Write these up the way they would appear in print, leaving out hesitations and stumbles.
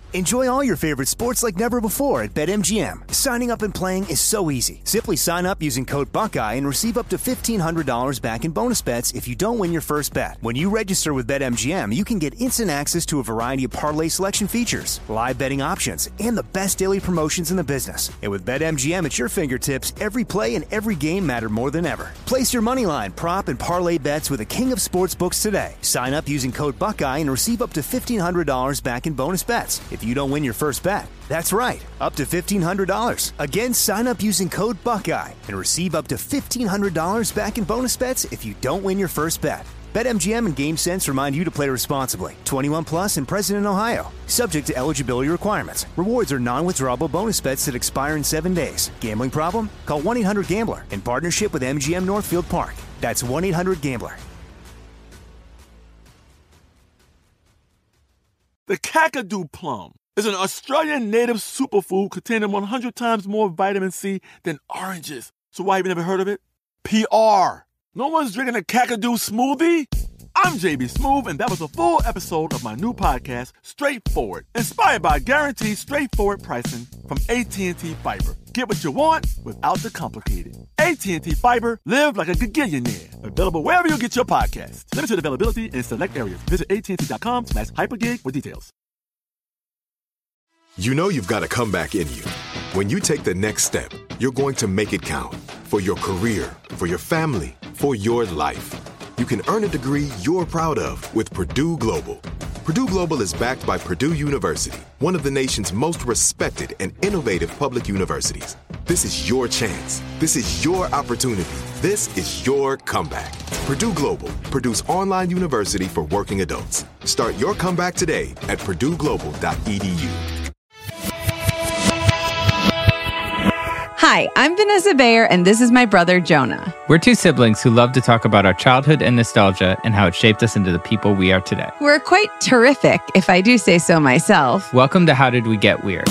Enjoy all your favorite sports like never before at BetMGM. Signing up and playing is so easy. Simply sign up using code Buckeye and receive up to $1,500 back in bonus bets if you don't win your first bet. When you register with BetMGM, you can get instant access to a variety of parlay selection features, live betting options, and the best daily promotions in the business. And with BetMGM at your fingertips, every play and every game matter more than ever. Place your moneyline, prop, and parlay bets with the king of sportsbooks today. Sign up using code Buckeye and receive up to $1,500 back in bonus bets if you don't win your first bet. That's right, up to $1,500. Again, sign up using code Buckeye and receive up to $1,500 back in bonus bets if you don't win your first bet. BetMGM and GameSense remind you to play responsibly. 21 plus and present in Ohio. Subject to eligibility requirements. Rewards are non-withdrawable bonus bets that expire in 7 days. Gambling problem? Call 1-800-GAMBLER in partnership with MGM Northfield Park. That's 1-800-GAMBLER. The Kakadu plum is an Australian native superfood containing 100 times more vitamin C than oranges. So why have you never heard of it? PR. No one's drinking a Kakadu smoothie? I'm JB Smoove, and that was a full episode of my new podcast, Straightforward, inspired by guaranteed straightforward pricing from AT&T Fiber. Get what you want without the complicated. AT&T Fiber, live like a gigillionaire. Available wherever you get your podcasts. Limited availability in select areas. Visit AT&T.com/hypergig for details. You know you've got a comeback in you. When you take the next step, you're going to make it count. For your career, for your family, for your life. You can earn a degree you're proud of with Purdue Global. Purdue Global is backed by Purdue University, one of the nation's most respected and innovative public universities. This is your chance. This is your opportunity. This is your comeback. Purdue Global, Purdue's online university for working adults. Start your comeback today at purdueglobal.edu. Hi, I'm Vanessa Bayer, and this is my brother, Jonah. We're two siblings who love to talk about our childhood and nostalgia and how it shaped us into the people we are today. We're quite terrific, if I do say so myself. Welcome to How Did We Get Weird?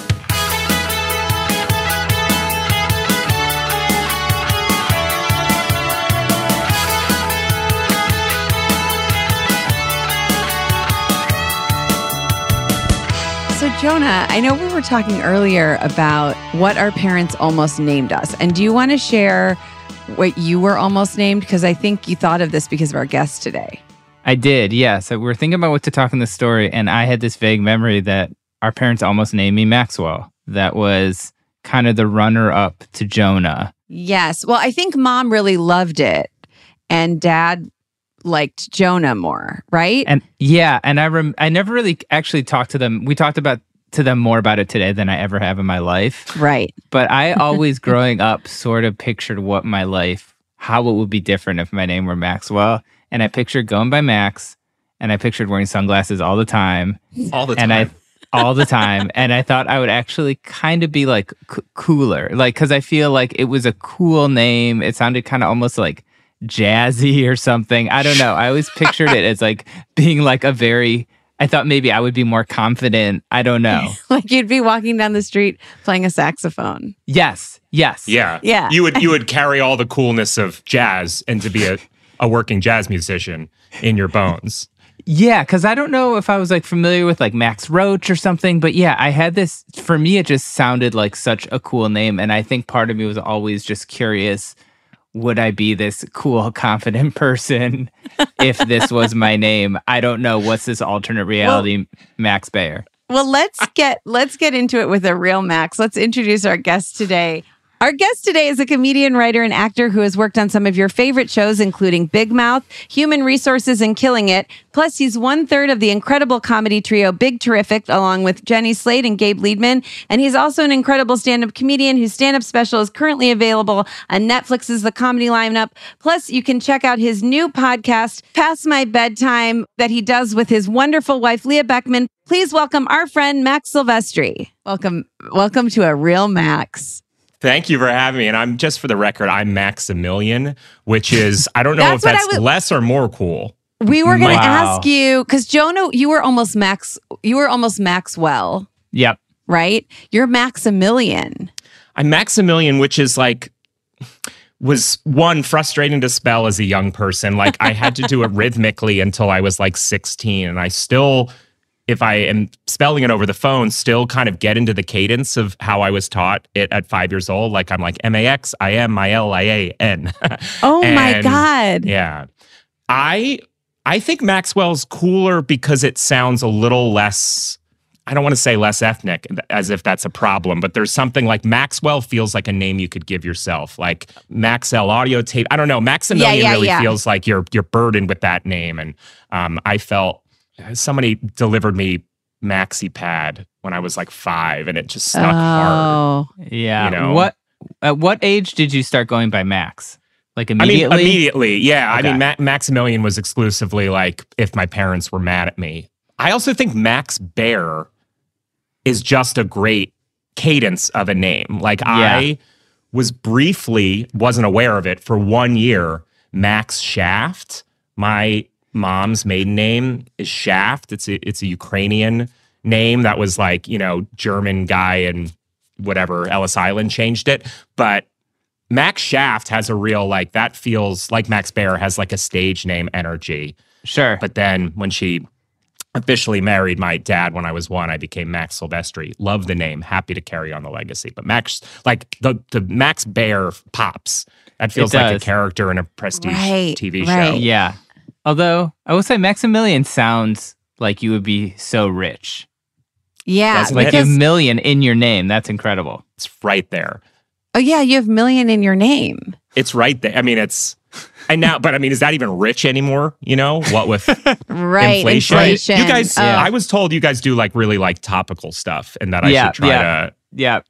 So, Jonah, I know we were talking earlier about what our parents almost named us. And do you want to share what you were almost named? Because I think you thought of this because of our guest today. I did, yeah. So we were thinking about what to talk in the story, and I had this vague memory that our parents almost named me Maxwell. That was kind of the runner-up to Jonah. Yes. Well, I think Mom really loved it, and Dad liked Jonah more, right? And yeah, and I never really actually talked to them. We talked to them more about it today than I ever have in my life. Right. But I always growing up sort of pictured what my life, how it would be different if my name were Maxwell. And I pictured going by Max, and I pictured wearing sunglasses all the time. All the time. All the time. And I thought I would actually kind of be like cooler. Like, because I feel like it was a cool name. It sounded kind of almost like jazzy or something. I don't know. I always pictured it as like being like I thought maybe I would be more confident. I don't know. Like you'd be walking down the street playing a saxophone. Yes. Yeah. You would carry all the coolness of jazz and to be a working jazz musician in your bones. Yeah, because I don't know if I was like familiar with like Max Roach or something, but yeah, I had this, for me, it just sounded like such a cool name. And I think part of me was always just curious, would I be this cool, confident person if this was my name? I don't know. What's this alternate reality, Max Bayer? Well, let's get into it with a real Max. Let's introduce our guest today. Our guest today is a comedian, writer, and actor who has worked on some of your favorite shows, including Big Mouth, Human Resources, and Killing It. Plus, he's 1/3 of the incredible comedy trio Big Terrific, along with Jenny Slate and Gabe Liedman. And he's also an incredible stand-up comedian whose stand-up special is currently available on Netflix's The Comedy Lineup. Plus, you can check out his new podcast, Past My Bedtime, that he does with his wonderful wife, Leah Beckman. Please welcome our friend, Max Silvestri. Welcome to a real Max. Thank you for having me. And I'm just for the record, I'm Maximilian, which is, I don't know if that's less or more cool. We were going to ask you, because Jonah, you were almost Maxwell. Yep. Right? You're Maximilian. I'm Maximilian, which is like, was one, frustrating to spell as a young person. Like I had to do it rhythmically until I was like 16. And I still, if I am spelling it over the phone, still kind of get into the cadence of how I was taught it at 5 years old. Like I'm like MAXIMILIAN. Oh my God. Yeah. I think Maxwell's cooler because it sounds a little less, I don't want to say less ethnic, as if that's a problem, but there's something like Maxwell feels like a name you could give yourself, like Maxell Audio Tape. I don't know. Maximilian feels like you're burdened with that name. And I felt somebody delivered me MaxiPad when I was like 5, and it just stuck hard. Yeah. You know? At what age did you start going by Max? Like immediately? I mean, immediately, yeah. Okay. I mean, Maximilian was exclusively like if my parents were mad at me. I also think Max Bear is just a great cadence of a name. Like I wasn't aware of it for 1 year. Max Shaft, my mom's maiden name is Shaft. It's a Ukrainian name that was like, German guy and whatever, Ellis Island changed it. But Max Shaft has a real, like, that feels like Max Bear has like a stage name energy. Sure. But then when she officially married my dad when I was 1, I became Max Silvestri. Love the name. Happy to carry on the legacy. But Max, like the Max Bear pops. That feels like a character in a prestige TV show. Yeah. Although I will say Maximilian sounds like you would be so rich. Yeah. Like a million in your name. That's incredible. It's right there. Oh yeah, you have million in your name. It's right there. I mean, is that even rich anymore? What with inflation? You guys, I was told you guys do like really like topical stuff, and that I should try to. Yeah.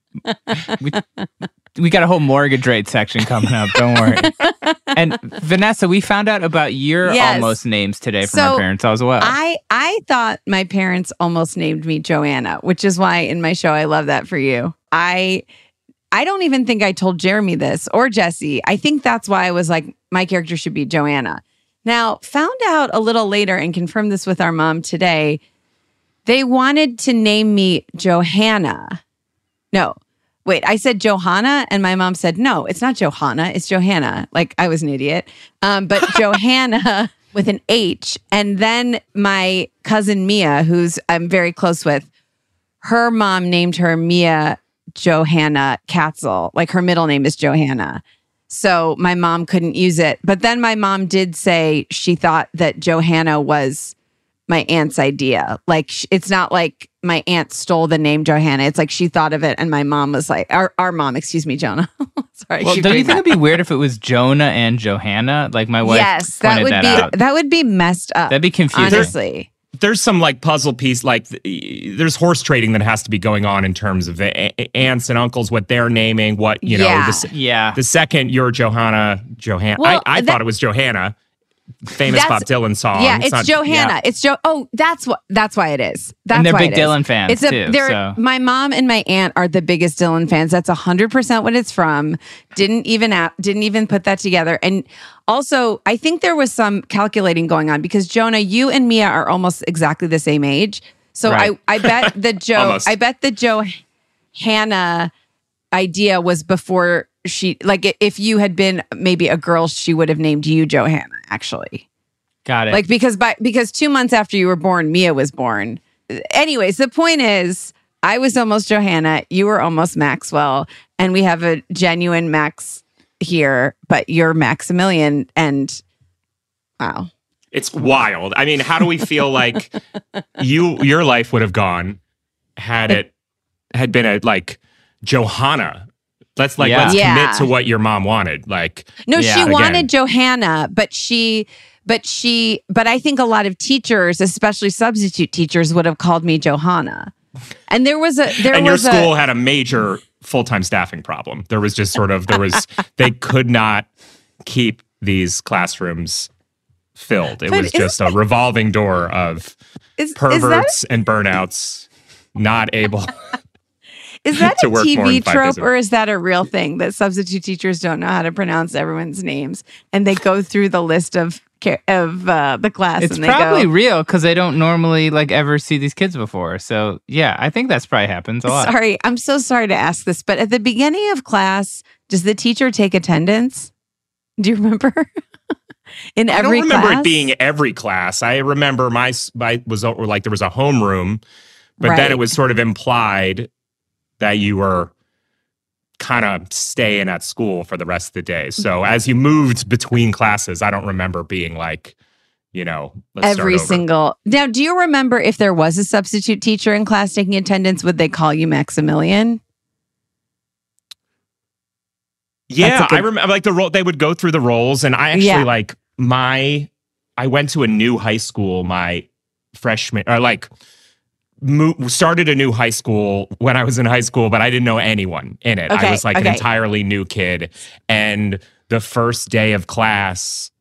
We got a whole mortgage rate section coming up. Don't worry. And Vanessa, we found out about your almost names today from our parents as well. I thought my parents almost named me Joanna, which is why in my show I love that for you. I don't even think I told Jeremy this or Jesse. I think that's why I was like, my character should be Joanna. Now, found out a little later and confirmed this with our mom today. They wanted to name me Johanna. No, wait, I said Johanna and my mom said, no, it's not Johanna, it's Johanna. Like I was an idiot. But Johanna with an H. And then my cousin Mia, who's I'm very close with, her mom named her Mia Johanna Katzel. Like her middle name is Johanna. So my mom couldn't use it. But then my mom did say she thought that Johanna was my aunt's idea. Like it's not like my aunt stole the name Johanna. It's like she thought of it and my mom was like, our mom, excuse me, Jonah. Sorry. Well, don't you think it'd be weird if it was Jonah and Johanna? Like my wife pointed that out. That would be messed up. That'd be confusing. Honestly. There's some like puzzle piece, like there's horse trading that has to be going on in terms of aunts and uncles, what they're naming, what, the second you're Johanna. Well, I thought it was Johanna. Famous Bob Dylan song. Yeah, it's Johanna. It's that's why it is. That's and they're why big Dylan fans too. So. My mom and my aunt are the biggest Dylan fans. That's 100% what it's from. Didn't even put that together. And also, I think there was some calculating going on because Jonah, you and Mia are almost exactly the same age. So right. I bet the Johanna idea was before she, like if you had been maybe a girl, she would have named you Johanna, actually. Got it. Like because 2 months after you were born, Mia was born. Anyways, the point is I was almost Johanna, you were almost Maxwell, and we have a genuine Max here, but you're Maximilian, and wow. It's wild. I mean, how do we feel like your life would have gone had it had been a like Johanna? Let's commit to what your mom wanted. She wanted Johanna, but I think a lot of teachers, especially substitute teachers, would have called me Johanna. And your school had a major full-time staffing problem. There was just they could not keep these classrums filled. It was just a revolving door of perverts and burnouts not able. Is that a TV trope or is that a real thing that substitute teachers don't know how to pronounce everyone's names and they go through the list of the class? It's probably real because they don't normally ever see these kids before. So yeah, I think that's probably happens a lot. Sorry, I'm so sorry to ask this, but at the beginning of class, does the teacher take attendance? Do you remember? in I every don't remember class? it being every class. I remember my was like there was a homeroom, but then Right. it was sort of implied that you were kind of staying at school for the rest of the day. So as you moved between classes, I don't remember being like, let's every start over. single. Now, do you remember if there was a substitute teacher in class taking attendance, would they call you Maximilian? Yeah, That's a I good- remember like the role. They would go through the roles, and I actually Yeah. I went to a new high school my freshman or started a new high school when I was in high school, but I didn't know anyone in it. Okay, I was like an okay. entirely new kid, and the first day of class,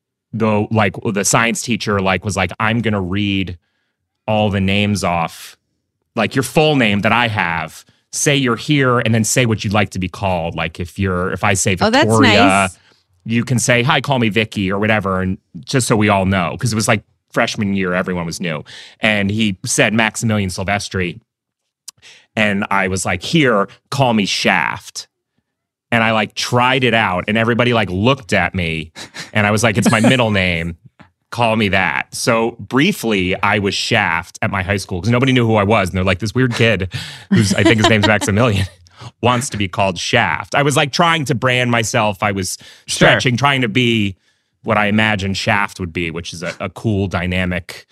the science teacher was like, I'm gonna read all the names off, like your full name that I have. Say you're here, and then say what you'd like to be called. Like if I say Oh, Victoria, that's nice. you can say, hi, call me Vicky or whatever. And just so we all know, because it was like freshman year, everyone was new. And he said Maximilian Silvestri. And I was like, here, call me Shaft. And I tried it out, and everybody looked at me, and I was like, it's my middle name. Call me that. So briefly, I was Shaft at my high school because nobody knew who I was. And they're like, this weird kid I think his name's Maximilian wants to be called Shaft. I was trying to brand myself. I was stretching, trying to be what I imagined Shaft would be, which is a cool, dynamic,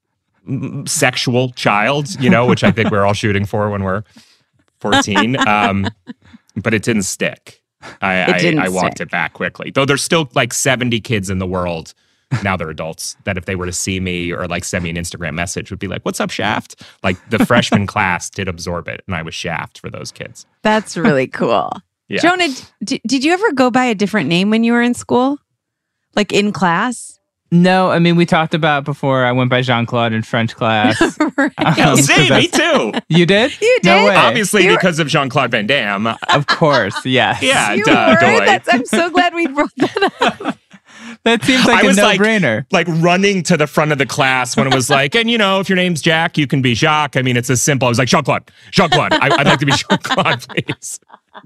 sexual child, which I think we're all shooting for when we're 14. But it didn't stick. I walked it back quickly. Though there's still 70 kids in the world, now they're adults, that if they were to see me or send me an Instagram message would be like, what's up, Shaft? The freshman class did absorb it, and I was Shaft for those kids. That's really cool. Yeah. Jonah, did you ever go by a different name when you were in school? Like in class? No, I mean, we talked about before. I went by Jean-Claude in French class. Oh, see, me too. You did? You No did? way. Obviously, because of Jean-Claude Van Damme. Of course, yes. Yeah, You duh, were? doy. I'm so glad we brought that up. That seems like I a was no-brainer. running to the front of the class when it was and if your name's Jack, you can be Jacques. I mean, it's as simple. I was like, Jean-Claude. I'd like to be Jean-Claude, please.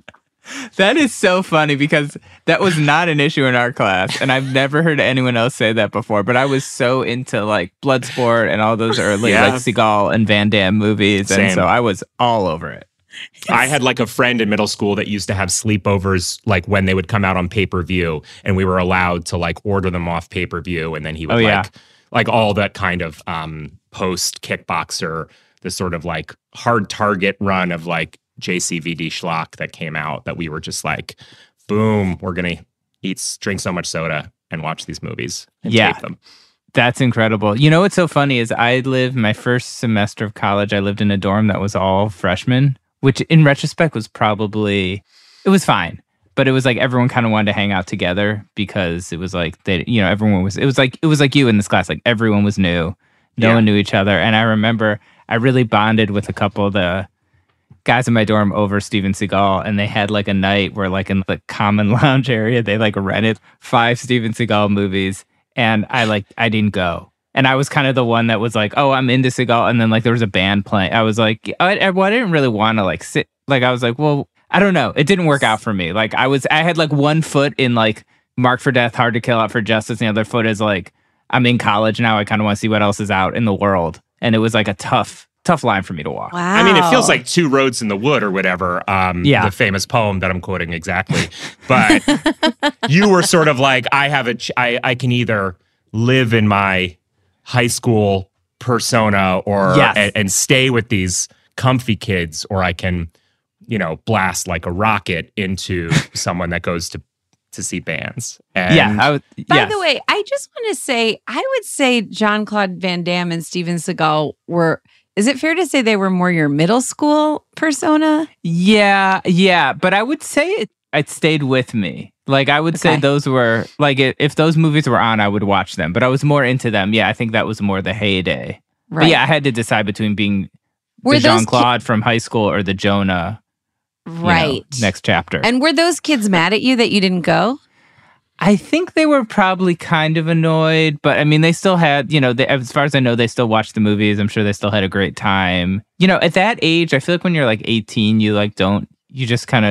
That is so funny because that was not an issue in our class, and I've never heard anyone else say that before. But I was so into Bloodsport and all those early Seagal and Van Damme movies, and Same. so I was all over it. I had a friend in middle school that used to have sleepovers when they would come out on pay-per-view, and we were allowed to order them off pay-per-view, and then he would all that kind of post kickboxer, the sort of hard target run of JCVD schlock that came out that we were just boom, we're gonna drink so much soda and watch these movies and tape them. That's incredible. You know what's so funny is my first semester of college, I lived in a dorm that was all freshmen, which in retrospect was it was fine. But it was everyone kind of wanted to hang out together because it was everyone was, it was like you in this class, everyone was new. No one knew each other. And I remember I really bonded with a couple of the guys in my dorm over Steven Seagal, and they had a night where in the common lounge area, they rented 5 Steven Seagal movies. And I didn't go. And I was kind of the one that was oh, I'm into Seagal. And then there was a band playing. I was I didn't really want to sit. I was well, I don't know. It didn't work out for me. I had one foot in Marked for Death, Hard to Kill, Out for Justice. And the other foot is I'm in college now. I kind of want to see what else is out in the world. And it was a tough line for me to walk. Wow. I mean, it feels like Two Roads in the Wood or whatever, the famous poem that I'm quoting exactly. But you were sort of I can either live in my high school persona or and stay with these comfy kids, or I can, blast like a rocket into someone that goes to see bands. And By the way, I just want to say, I would say Jean-Claude Van Damme and Steven Seagal were, is it fair to say they were more your middle school persona? Yeah. But I would say it stayed with me. I would say those were, if those movies were on, I would watch them. But I was more into them. Yeah, I think that was more the heyday. Right. But yeah, I had to decide between being the Jean-Claude from high school or the Jonah next chapter. And were those kids mad at you that you didn't go? I think they were probably kind of annoyed, but I mean, they still had, as far as I know, they still watched the movies. I'm sure they still had a great time. At that age, I feel like when you're 18, you just kind of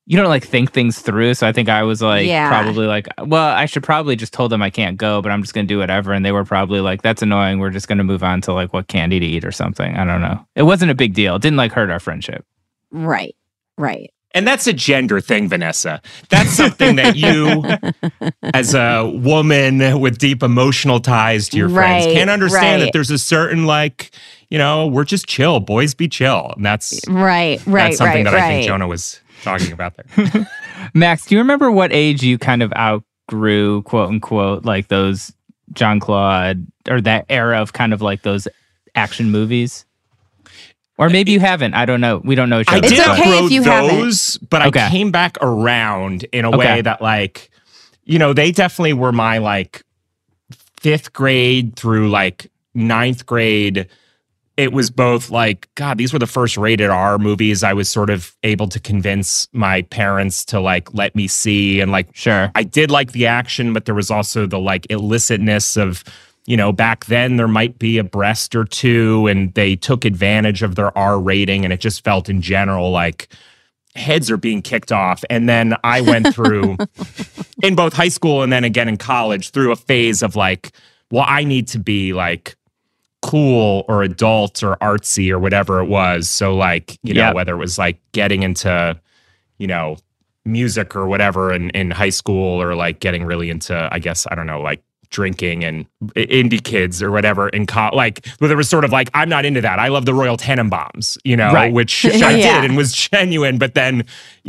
you don't like think things through. So I think I was like, Yeah. probably like, well, I should probably just told them I can't go, but I'm just going to do whatever. And they were probably like, that's annoying. We're just going to move on to like what candy to eat or something. I don't know. It wasn't a big deal. It didn't like hurt our friendship. Right. And that's a gender thing, Vanessa. That's something that you, as a woman with deep emotional ties to your friends, Right, can't understand right. that there's a certain like, we're just chill. Boys be chill. And that's Right. that's something that I think right. Jonah was talking about there. Max, do you remember what age you kind of outgrew, quote unquote, like those Jean-Claude or that era of kind of like those action movies? Or maybe you haven't. I don't know. We don't know each I other. did It's okay outgrow if you haven't. those, but Okay. I came back around in a Okay. way that like, they definitely were my like 5th grade through like 9th grade. It was both like, God, these were the first rated R movies I was sort of able to convince my parents to like let me see. And like, Sure. I did like the action, but there was also the like illicitness of, back then there might be a breast or two, and they took advantage of their R rating, and it just felt in general like heads are being kicked off. And then I went through, in both high school and then again in college, through a phase of like, well, I need to be like cool or adult or artsy or whatever it was. So like, Yep. whether it was like getting into, music or whatever in high school, or like getting really into, I guess, I don't know, like drinking and indie kids or whatever in like, but there was sort of like, I'm not into that. I love the Royal Tenenbaums, Right. which I Yeah. did and was genuine. But then,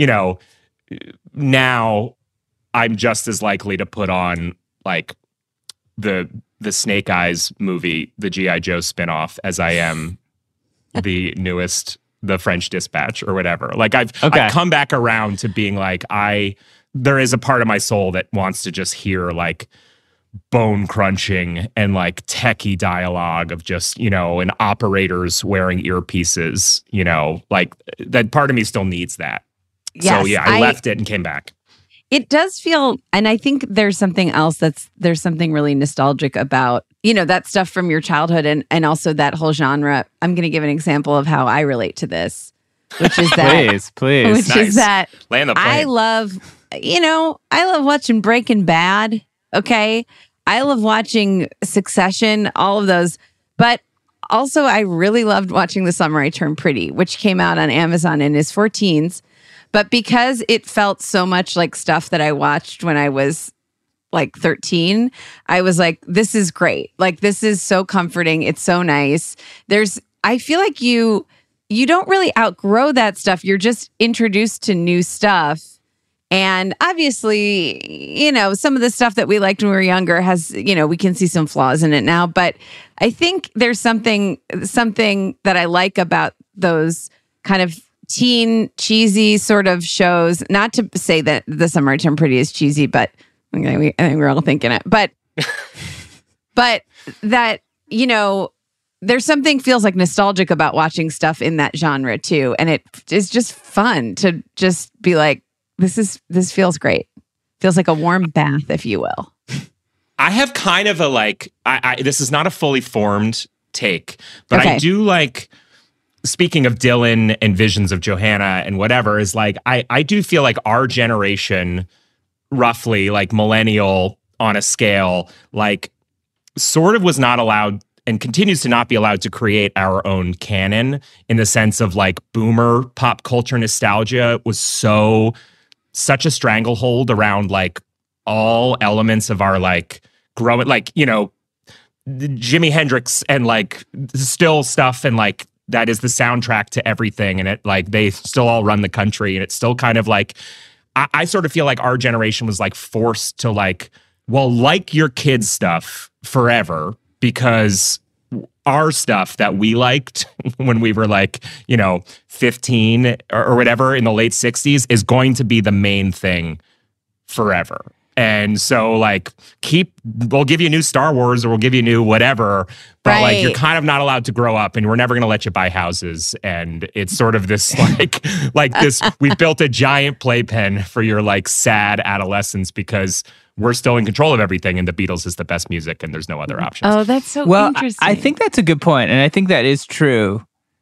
now I'm just as likely to put on like the Snake Eyes movie, the G.I. Joe spinoff, as I am the newest, the French Dispatch or whatever. Like I've come back around to being like, there is a part of my soul that wants to just hear like bone crunching and like techie dialogue of just, and operators wearing earpieces, like that part of me still needs that. Yes, So yeah, I left it and came back. It does feel, and I think there's something else there's something really nostalgic about, that stuff from your childhood and also that whole genre. I'm going to give an example of how I relate to this, which is that, Please. which Nice. is that Land the plane. I love watching Breaking Bad. Okay. I love watching Succession, all of those. But also, I really loved watching The Summer I Turned Pretty, which came out on Amazon and is for teens. But because it felt so much like stuff that I watched when I was like 13, I was like, this is great. Like, this is so comforting. It's so nice. I feel like you don't really outgrow that stuff. You're just introduced to new stuff. And obviously, some of the stuff that we liked when we were younger has, we can see some flaws in it now. But I think there's something that I like about those kind of teen cheesy sort of shows. Not to say that The Summer I Turned Pretty is cheesy, but okay, I think we're all thinking it. But that, there's something feels like nostalgic about watching stuff in that genre too. And it is just fun to just be like, this feels great. Feels like a warm bath, if you will. I have kind of a like, this is not a fully formed take, but Okay. I do like, speaking of Dylan and Visions of Johanna and whatever, is like, I do feel like our generation, roughly like millennial on a scale, like sort of was not allowed and continues to not be allowed to create our own canon, in the sense of like boomer pop culture nostalgia was such a stranglehold around like all elements of our like growing, like, Jimi Hendrix and like still stuff, and like that is the soundtrack to everything, and it like they still all run the country, and it's still kind of like I sort of feel like our generation was like forced to like, well, like your kids' stuff forever, because our stuff that we liked when we were like, 15 or whatever in the late 60s is going to be the main thing forever. And so like we'll give you new Star Wars or we'll give you new whatever, but like you're kind of not allowed to grow up, and we're never going to let you buy houses. And it's sort of this like this, we built a giant playpen for your like sad adolescence, because we're still in control of everything, and the Beatles is the best music and there's no other options. Oh, that's so Well, interesting. I think that's a good point, and I think that is true.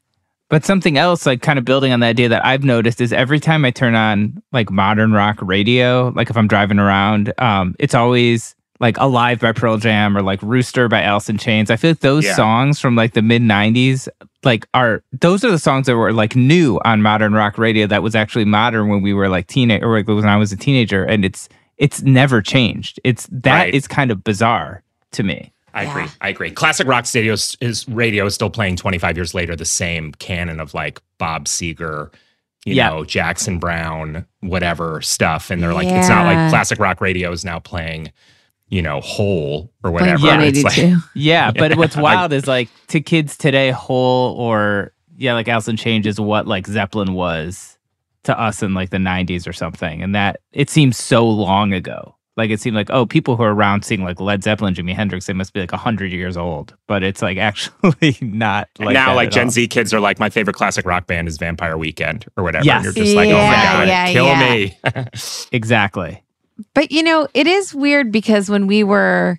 But something else, like kind of building on the idea that I've noticed is every time I turn on like modern rock radio, like if I'm driving around, it's always like Alive by Pearl Jam or like Rooster by Alice in Chains. I feel like those songs from like the mid 90s, like those are the songs that were like new on modern rock radio that was actually modern when we were like teenage or like when I was a teenager, and it's never changed. Is kind of bizarre to me. I agree. Classic rock radio is still playing 25 years later the same canon of like Bob Seger, you know, Jackson Browne, whatever stuff, and they're like, it's not like classic rock radio is now playing, you know, Hole or whatever. It's like, but what's wild is like to kids today, Hole or like Alice in Chains is what like Zeppelin was to us in like the 90s or something, and that it seems so long ago. Like it seemed like, oh, people who are around seeing like Led Zeppelin, Jimi Hendrix, they must be like 100 years old. But it's like actually not like now. That like Gen all. Z kids are like, my favorite classic rock band is Vampire Weekend or whatever. Yes. And you're just like, oh my God, kill me. Exactly. But, you know, it is weird because when we were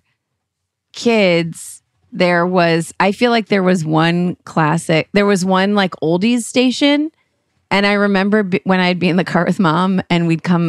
kids, I feel like there was one like oldies station. And I remember when I'd be in the car with mom and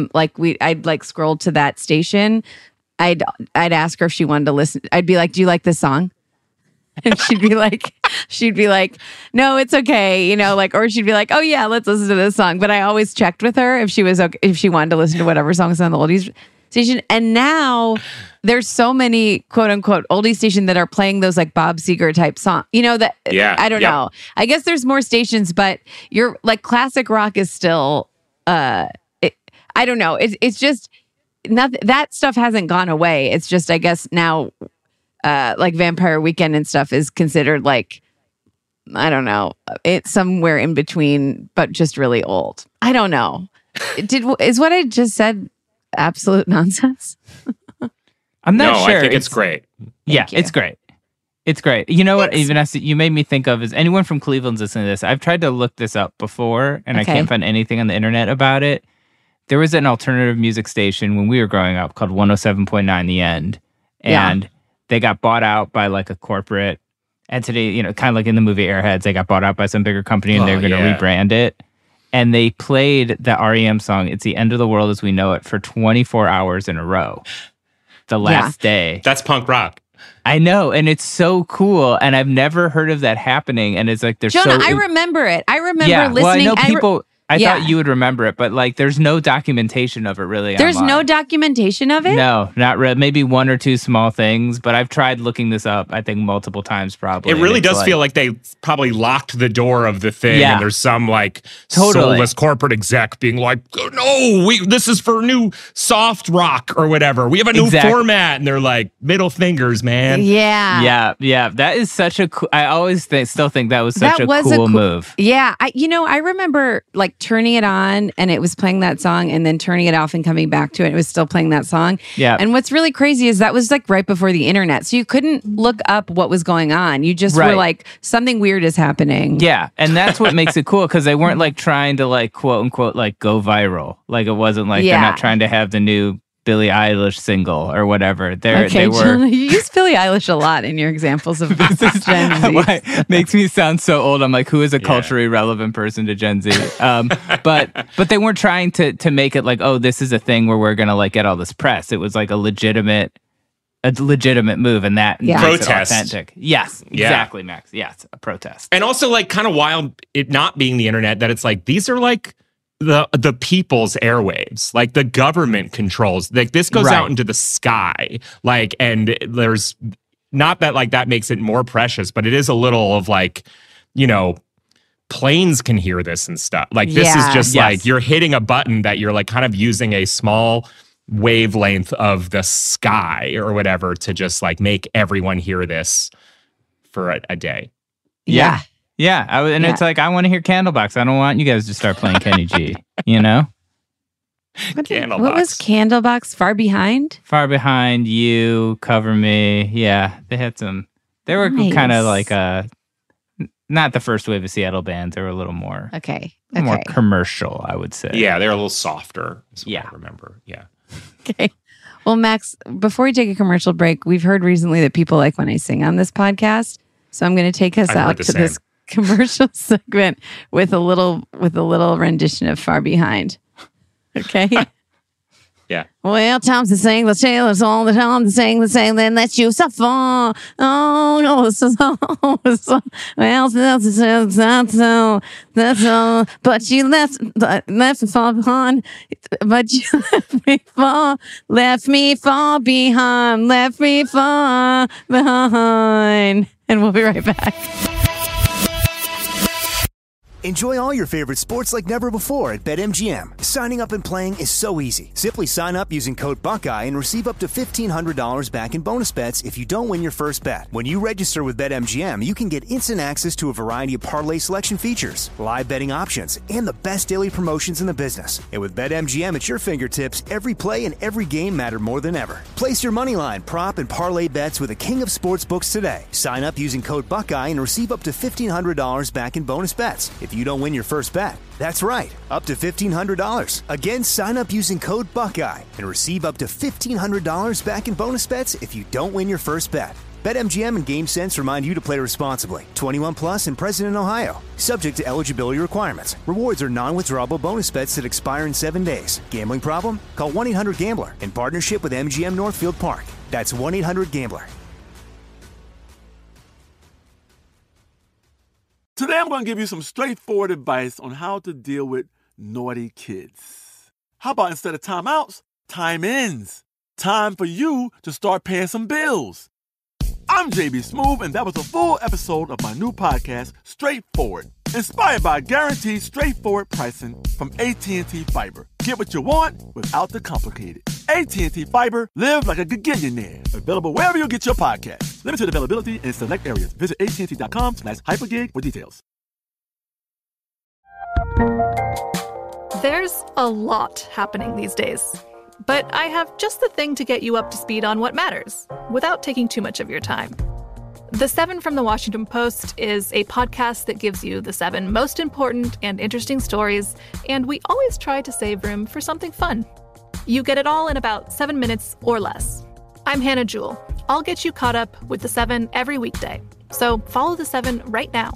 I'd like scroll to that station. I'd ask her if she wanted to listen. I'd be like, do you like this song? And she'd be like, no, it's okay. You know, like, or she'd be like, oh yeah, let's listen to this song. But I always checked with her if she was okay, if she wanted to listen to whatever songs on the oldies station. And now there's so many quote unquote oldie stations that are playing those like Bob Seger type songs. You know that I don't know. I guess there's more stations, but you're like classic rock is still I don't know. It's just nothing, that stuff hasn't gone away. It's just I guess now like Vampire Weekend and stuff is considered like, I don't know, it's somewhere in between, but just really old. I don't know. Is what I just said absolute nonsense? I'm not sure. I think it's great. Yeah, it's great. It's great. You know what, even you made me think of is anyone from Cleveland's listening to this. I've tried to look this up before, and I can't find anything on the internet about it. There was an alternative music station when we were growing up called 107.9 The End, and they got bought out by like a corporate entity, you know, kind of like in the movie Airheads. They got bought out by some bigger company, and they're going to rebrand it. And they played the REM song, It's the End of the World as We Know It, for 24 hours in a row. The last day. That's punk rock. I know, and it's so cool, and I've never heard of that happening, and it's like there's Jonah, I remember it. I remember listening. Well, I know people... I thought you would remember it, but like there's no documentation of it really. There's online. no documentation of it? No, not really. Maybe one or two small things, but I've tried looking this up, I think multiple times probably. It really does feel like they probably locked the door of the thing and there's some like soulless corporate exec being like, no, this is for new soft rock or whatever. We have a new format. And they're like, middle fingers, man. Yeah. Yeah. That is such a cool, I always still think that was such a cool move. Yeah. I remember like turning it on and it was playing that song and then turning it off and coming back to it. It was still playing that song. Yeah. And what's really crazy is that was like right before the internet. So you couldn't look up what was going on. You just were like, something weird is happening. Yeah. And that's what makes it cool because they weren't like trying to like quote unquote like go viral. Like it wasn't like they're not trying to have the new Billie Eilish single or whatever. They were. Jonah, you use Billie Eilish a lot in your examples of this is Gen Z. Why, makes me sound so old. I'm like, who is a culturally relevant person to Gen Z? But they weren't trying to make it like, oh, this is a thing where we're gonna like get all this press. It was like a legitimate move, and that makes protest. It authentic. Yes, exactly, Max. Yes, a protest. And also like kind of wild, it not being the internet, that it's like these are like the people's airwaves, like the government controls, like this goes out into the sky, like, and there's not that like that makes it more precious, but it is a little of like, you know, planes can hear this and stuff. Like this is just like you're hitting a button that you're like kind of using a small wavelength of the sky or whatever to just like make everyone hear this for a day. Yeah. It's like, I want to hear Candlebox. I don't want you guys to start playing Kenny G, you know? Candlebox. What was Candlebox? Far Behind? Far Behind, You, Cover Me. Yeah, they had some. They were kind of like not the first wave of Seattle bands. They were a little more more commercial, I would say. Yeah, they're a little softer. Is what I remember. Yeah. Okay. Well, Max, before we take a commercial break, we've heard recently that people like when I sing on this podcast. So I'm going to take us out to this commercial segment with a little rendition of Far Behind. Okay. Yeah. Well, times the same, the sailors all the time, the same, then let you suffer. Oh, no, this is all. Well, that's all. But you left me far behind. But you left me far behind. And we'll be right back. Enjoy all your favorite sports like never before at BetMGM. Signing up and playing is so easy. Simply sign up using code Buckeye and receive up to $1,500 back in bonus bets if you don't win your first bet. When you register with BetMGM, you can get instant access to a variety of parlay selection features, live betting options, and the best daily promotions in the business. And with BetMGM at your fingertips, every play and every game matter more than ever. Place your moneyline, prop, and parlay bets with the king of sportsbooks today. Sign up using code Buckeye and receive up to $1,500 back in bonus bets if you don't win your first bet. That's right, up to $1,500. Again, sign up using code Buckeye and receive up to $1,500 back in bonus bets if you don't win your first bet. BetMGM and GameSense remind you to play responsibly. 21 plus and present in Ohio. Subject to eligibility requirements. Rewards are non-withdrawable bonus bets that expire in 7 days. Gambling problem? Call 1-800-GAMBLER in partnership with MGM Northfield Park. That's 1-800-GAMBLER. Today, I'm going to give you some straightforward advice on how to deal with naughty kids. How about instead of timeouts, time-ins? Time for you to start paying some bills. I'm JB Smoove, and that was a full episode of my new podcast, Straightforward, inspired by guaranteed straightforward pricing from AT&T Fiber. Get what you want without the complicated. AT&T Fiber, live like a gigillionaire. Available wherever you get your podcast. Limited availability in select areas. Visit AT&T.com/hypergig for details. There's a lot happening these days. But I have just the thing to get you up to speed on what matters, without taking too much of your time. The 7 from the Washington Post is a podcast that gives you the 7 most important and interesting stories, and we always try to save room for something fun. You get it all in about 7 minutes or less. I'm Hannah Jewell. I'll get you caught up with the 7 every weekday. So follow the 7 right now.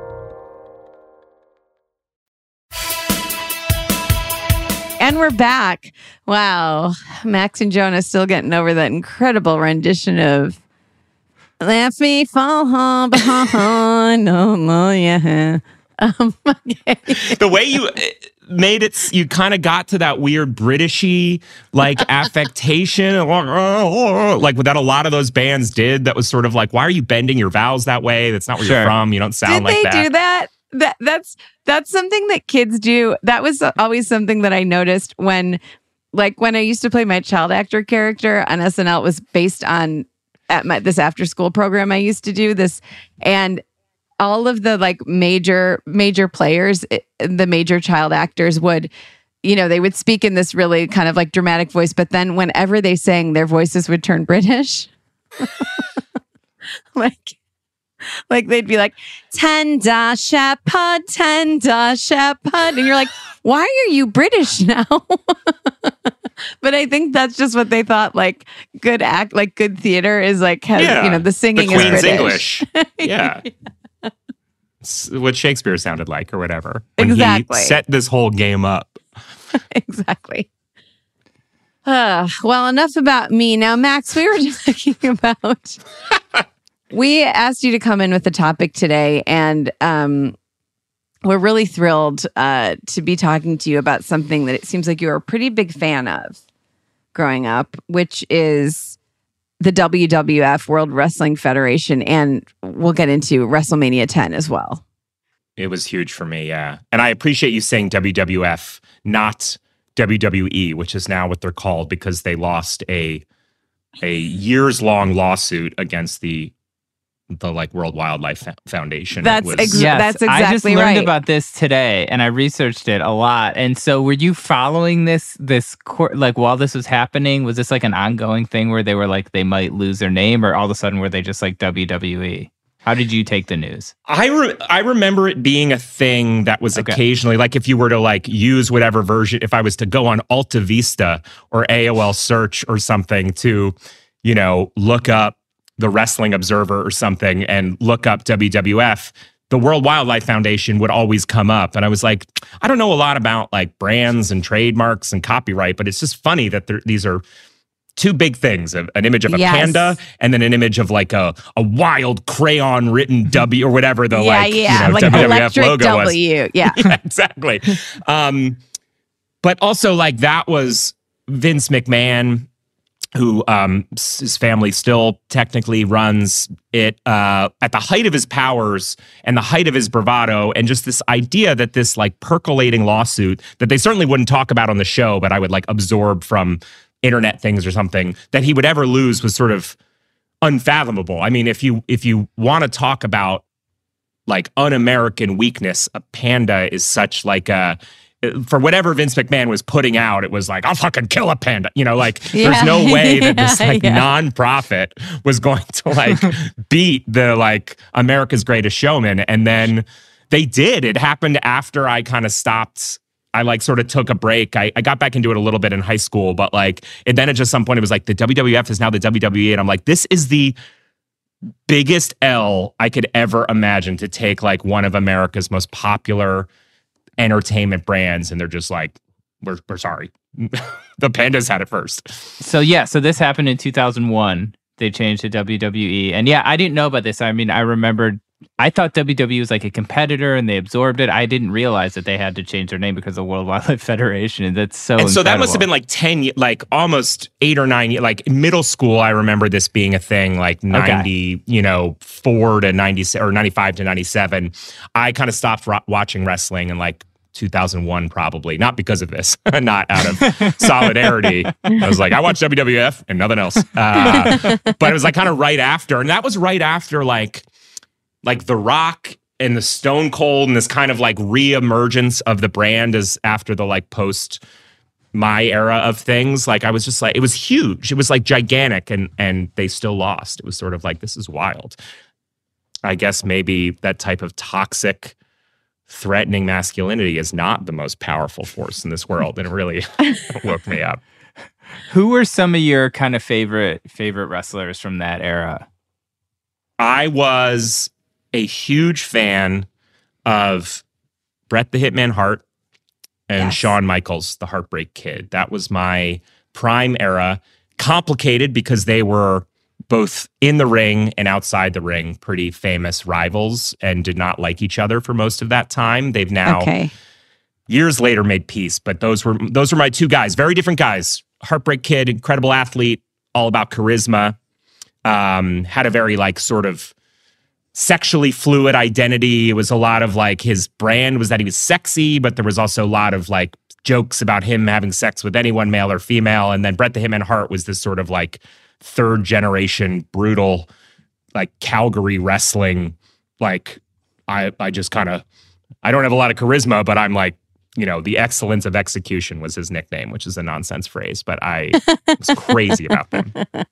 And we're back. Wow. Max and Jonah still getting over that incredible rendition of Let Me Fall Behind. No, yeah. Okay. The way you made it, you kind of got to that weird Britishy like affectation, like that a lot of those bands did. That was sort of like, why are you bending your vowels that way? That's not where you're from. You don't sound like that. Did they do that? That's something that kids do. That was always something that I noticed when I used to play my child actor character on SNL. It was based on this after school program I used to do this, and all of the like major players, the major child actors would, they would speak in this really kind of like dramatic voice, but then whenever they sang, their voices would turn British. Like they'd be like, tender shepherd, and you're like, why are you British now? But I think that's just what they thought. Like good theater is like has the singing the Queen's is British. English. Yeah. It's what Shakespeare sounded like or whatever. When exactly. He set this whole game up. Exactly. Well, enough about me. Now, Max, we were just talking about. We asked you to come in with a topic today, and we're really thrilled to be talking to you about something that it seems like you are a pretty big fan of growing up, which is the WWF, World Wrestling Federation, and we'll get into WrestleMania 10 as well. It was huge for me, yeah. And I appreciate you saying WWF, not WWE, which is now what they're called because they lost a years-long lawsuit against the like World Wildlife Foundation. That's exactly right. I just learned about this today, and I researched it a lot. And so, were you following this court like while this was happening? Was this like an ongoing thing where they were like they might lose their name, or all of a sudden were they just like WWE? How did you take the news? I remember it being a thing that was occasionally like if you were to like use whatever version, if I was to go on Alta Vista or AOL search or something to, look up the Wrestling Observer or something and look up WWF, the World Wildlife Foundation would always come up. And I was like, I don't know a lot about like brands and trademarks and copyright, but it's just funny that these are two big things, an image of a panda and then an image of like a wild crayon written W or whatever the like WWF logo W. was. Yeah, exactly. But also like that was Vince McMahon, who his family still technically runs it at the height of his powers and the height of his bravado, and just this idea that this like percolating lawsuit that they certainly wouldn't talk about on the show, but I would like absorb from internet things or something, that he would ever lose was sort of unfathomable. I mean, if you want to talk about like un-American weakness, a panda is such like a, for whatever Vince McMahon was putting out, it was like, I'll fucking kill a panda. You know, like there's no way that this like nonprofit was going to like beat the like America's Greatest Showman. And then they did. It happened after I kind of stopped. I like sort of took a break. I got back into it a little bit in high school, but like, and then at just some point it was like the WWF is now the WWE. And I'm like, this is the biggest L I could ever imagine to take like one of America's most popular entertainment brands, and they're just like, we're sorry. The Pandas had it first. So this happened in 2001. They changed to WWE. And I didn't know about this. I mean, I thought WWE was like a competitor and they absorbed it. I didn't realize that they had to change their name because of the World Wildlife Federation. And that's so incredible. So that must have been like 10, like almost 8 or 9, like middle school. I remember this being a thing, like 94 to 96 or 95 to 97. I kind of stopped watching wrestling in like 2001, probably. Not because of this, not out of solidarity. I was like, I watched WWF and nothing else. But it was like kind of right after. And that was right after like The Rock and the Stone Cold and this kind of like reemergence of the brand as after the like post my era of things. Like I was just like, it was huge. It was like gigantic, and they still lost. It was sort of like, this is wild. I guess maybe that type of toxic, threatening masculinity is not the most powerful force in this world. And it really woke me up. Who were some of your kind of favorite wrestlers from that era? I was a huge fan of Bret the Hitman Hart and Shawn Michaels, the Heartbreak Kid. That was my prime era. Complicated because they were both in the ring and outside the ring pretty famous rivals and did not like each other for most of that time. They've now, years later, made peace. But those were my two guys. Very different guys. Heartbreak Kid, incredible athlete, all about charisma. Had a very like sort of sexually fluid identity. It was a lot of like his brand was that he was sexy, but there was also a lot of like jokes about him having sex with anyone, male or female. And then Bret the Hitman Hart was this sort of like third generation brutal like Calgary wrestling. Like I just kind of, I don't have a lot of charisma, but I'm like, you know, the excellence of execution was his nickname, which is a nonsense phrase, but I was crazy about them.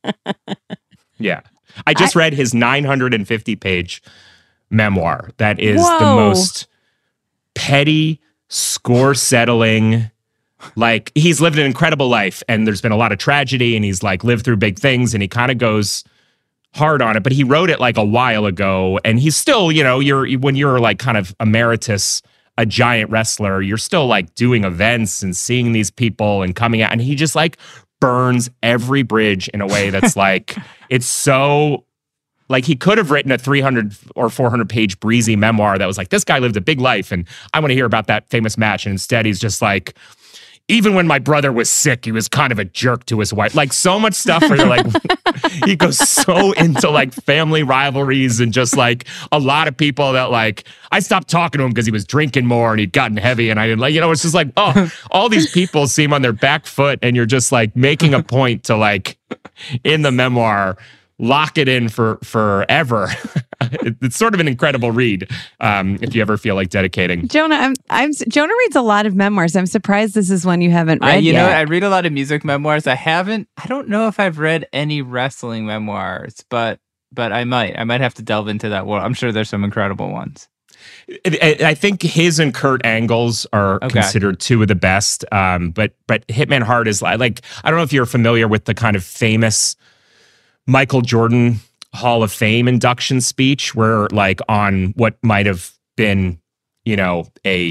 Yeah. I just read his 950-page memoir. That is the most petty, score-settling, like, he's lived an incredible life, and there's been a lot of tragedy, and he's, like, lived through big things, and he kind of goes hard on it, but he wrote it, like, a while ago, and he's still, you know, when you're, like, kind of emeritus, a giant wrestler, you're still, like, doing events and seeing these people and coming out, and he just, like, burns every bridge in a way that's like, it's so, like, he could have written a 300 or 400 page breezy memoir that was like, this guy lived a big life and I want to hear about that famous match. And instead he's just like, even when my brother was sick, he was kind of a jerk to his wife. Like, so much stuff where you're like, he goes so into like family rivalries and just like a lot of people that like, I stopped talking to him because he was drinking more and he'd gotten heavy and I didn't like, you know, it's just like, oh, all these people seem on their back foot and you're just like making a point to like, in the memoir, lock it in for forever. It's sort of an incredible read if you ever feel like dedicating. Jonah, Jonah reads a lot of memoirs. I'm surprised this is one you haven't read you yet. know, I read a lot of music memoirs. I don't know if I've read any wrestling memoirs, but I might have to delve into that world. I'm sure there's some incredible ones. I think his and Kurt Angle's are considered two of the best. But Hitman Hart is like, I don't know if you're familiar with the kind of famous Michael Jordan Hall of Fame induction speech where like on what might have been, you know, a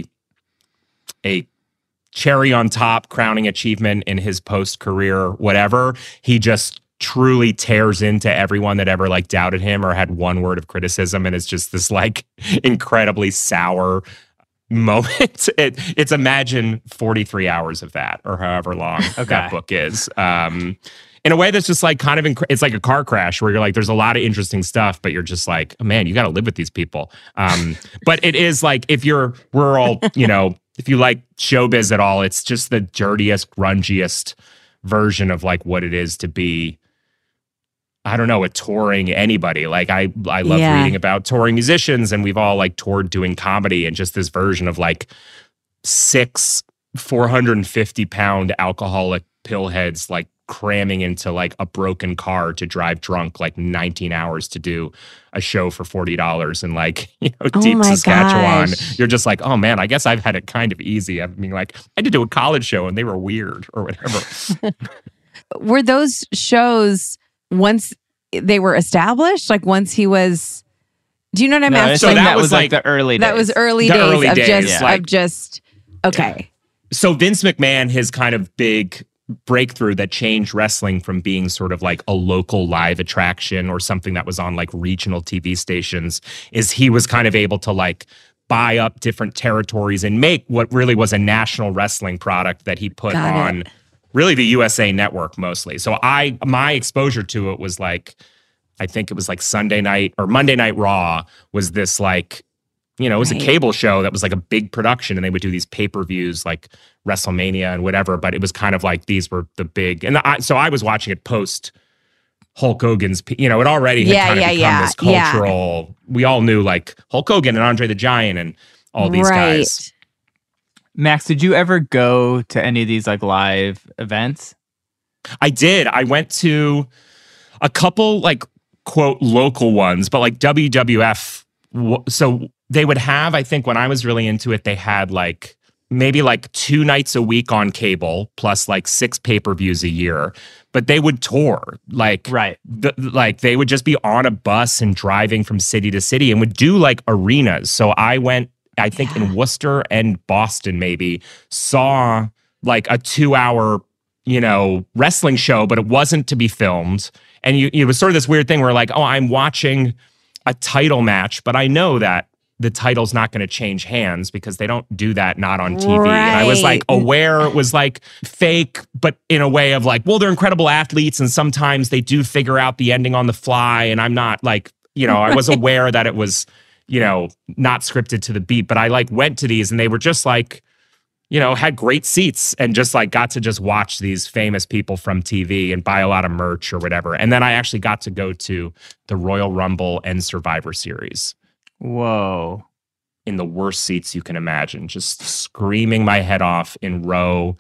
cherry on top crowning achievement in his post-career, whatever, he just truly tears into everyone that ever like doubted him or had one word of criticism. And it's just this like incredibly sour moment. It's imagine 43 hours of that or however long that book is. In a way that's just like kind of, it's like a car crash where you're like, there's a lot of interesting stuff, but you're just like, oh, man, you got to live with these people. But it is like, if we're all, you know, if you like showbiz at all, it's just the dirtiest, grungiest version of like what it is to be, I don't know, a touring anybody. Like I love reading about touring musicians, and we've all like toured doing comedy, and just this version of like 6 450-pound alcoholic pillheads like cramming into like a broken car to drive drunk like 19 hours to do a show for $40 in like, you know, deep Saskatchewan. Gosh. You're just like, oh man, I guess I've had it kind of easy. I mean, like I had to do a college show and they were weird or whatever. Were those shows once they were established? Like once he was, do you know what I'm asking? So that was like the early days. That was early days of just, okay. Yeah. So Vince McMahon, his kind of big breakthrough that changed wrestling from being sort of like a local live attraction or something that was on like regional TV stations is he was kind of able to like buy up different territories and make what really was a national wrestling product that he put on really the USA Network mostly. So my exposure to it was like, I think it was like Sunday night or Monday Night Raw was this like, you know, it was a cable show that was like a big production, and they would do these pay-per-views like WrestleMania and whatever, but it was kind of like these were the big, and so I was watching it post Hulk Hogan's, you know, it already had kind of become this cultural, we all knew like Hulk Hogan and Andre the Giant and all these guys. Max, did you ever go to any of these like live events? I did. I went to a couple like quote local ones, but like WWF, so they would have, I think when I was really into it, they had like maybe like 2 nights a week on cable plus like 6 pay-per-views a year, but they would tour like, like they would just be on a bus and driving from city to city and would do like arenas. So I went, I think in Worcester and Boston maybe, saw like a 2-hour, you know, wrestling show, but it wasn't to be filmed. And it was sort of this weird thing where like, oh, I'm watching a title match, but I know that the title's not going to change hands because they don't do that not on TV. Right. And I was like aware it was like fake, but in a way of like, well, they're incredible athletes and sometimes they do figure out the ending on the fly. And I'm not like, you know, I was aware that it was, you know, not scripted to the beat, but I like went to these and they were just like, you know, had great seats and just like got to just watch these famous people from TV and buy a lot of merch or whatever. And then I actually got to go to the Royal Rumble and Survivor Series. Whoa. In the worst seats you can imagine, just screaming my head off in row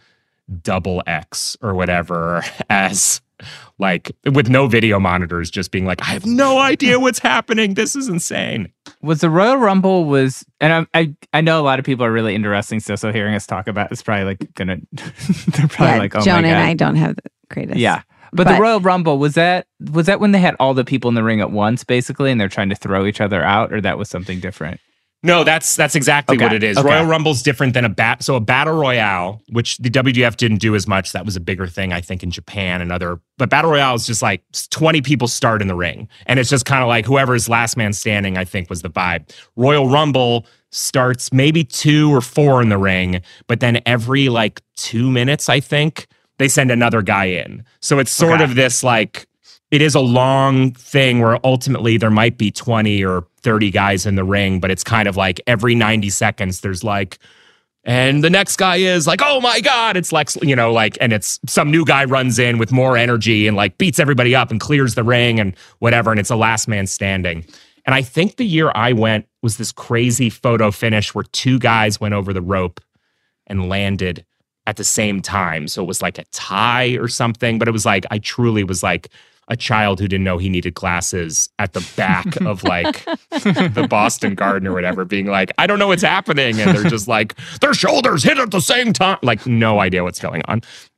XX or whatever, as like with no video monitors, just being like, I have no idea what's happening. This is insane. Was the Royal Rumble and I know a lot of people are really into wrestling stuff, so hearing us talk about it's probably like gonna they're probably like, oh Joan my God. And I don't have the greatest. Yeah. But the Royal Rumble, was that when they had all the people in the ring at once, basically, and they're trying to throw each other out, or that was something different? No, that's exactly what it is. Okay. Royal Rumble's different than a battle royale, which the WWF didn't do as much. That was a bigger thing, I think, in Japan and but battle royale is just like 20 people start in the ring, and it's just kind of like whoever's last man standing, I think, was the vibe. Royal Rumble starts maybe 2 or 4 in the ring, but then every like 2 minutes, I think, they send another guy in. So it's sort of this like, it is a long thing where ultimately there might be 20 or 30 guys in the ring, but it's kind of like every 90 seconds there's like, and the next guy is like, oh my God, it's Lex, you know, like, and it's some new guy runs in with more energy and like beats everybody up and clears the ring and whatever. And it's a last man standing. And I think the year I went was this crazy photo finish where 2 guys went over the rope and landed at the same time. So it was like a tie or something, but it was like, I truly was like a child who didn't know he needed glasses at the back of like the Boston Garden or whatever, being like, I don't know what's happening. And they're just like, their shoulders hit at the same time. Like no idea what's going on.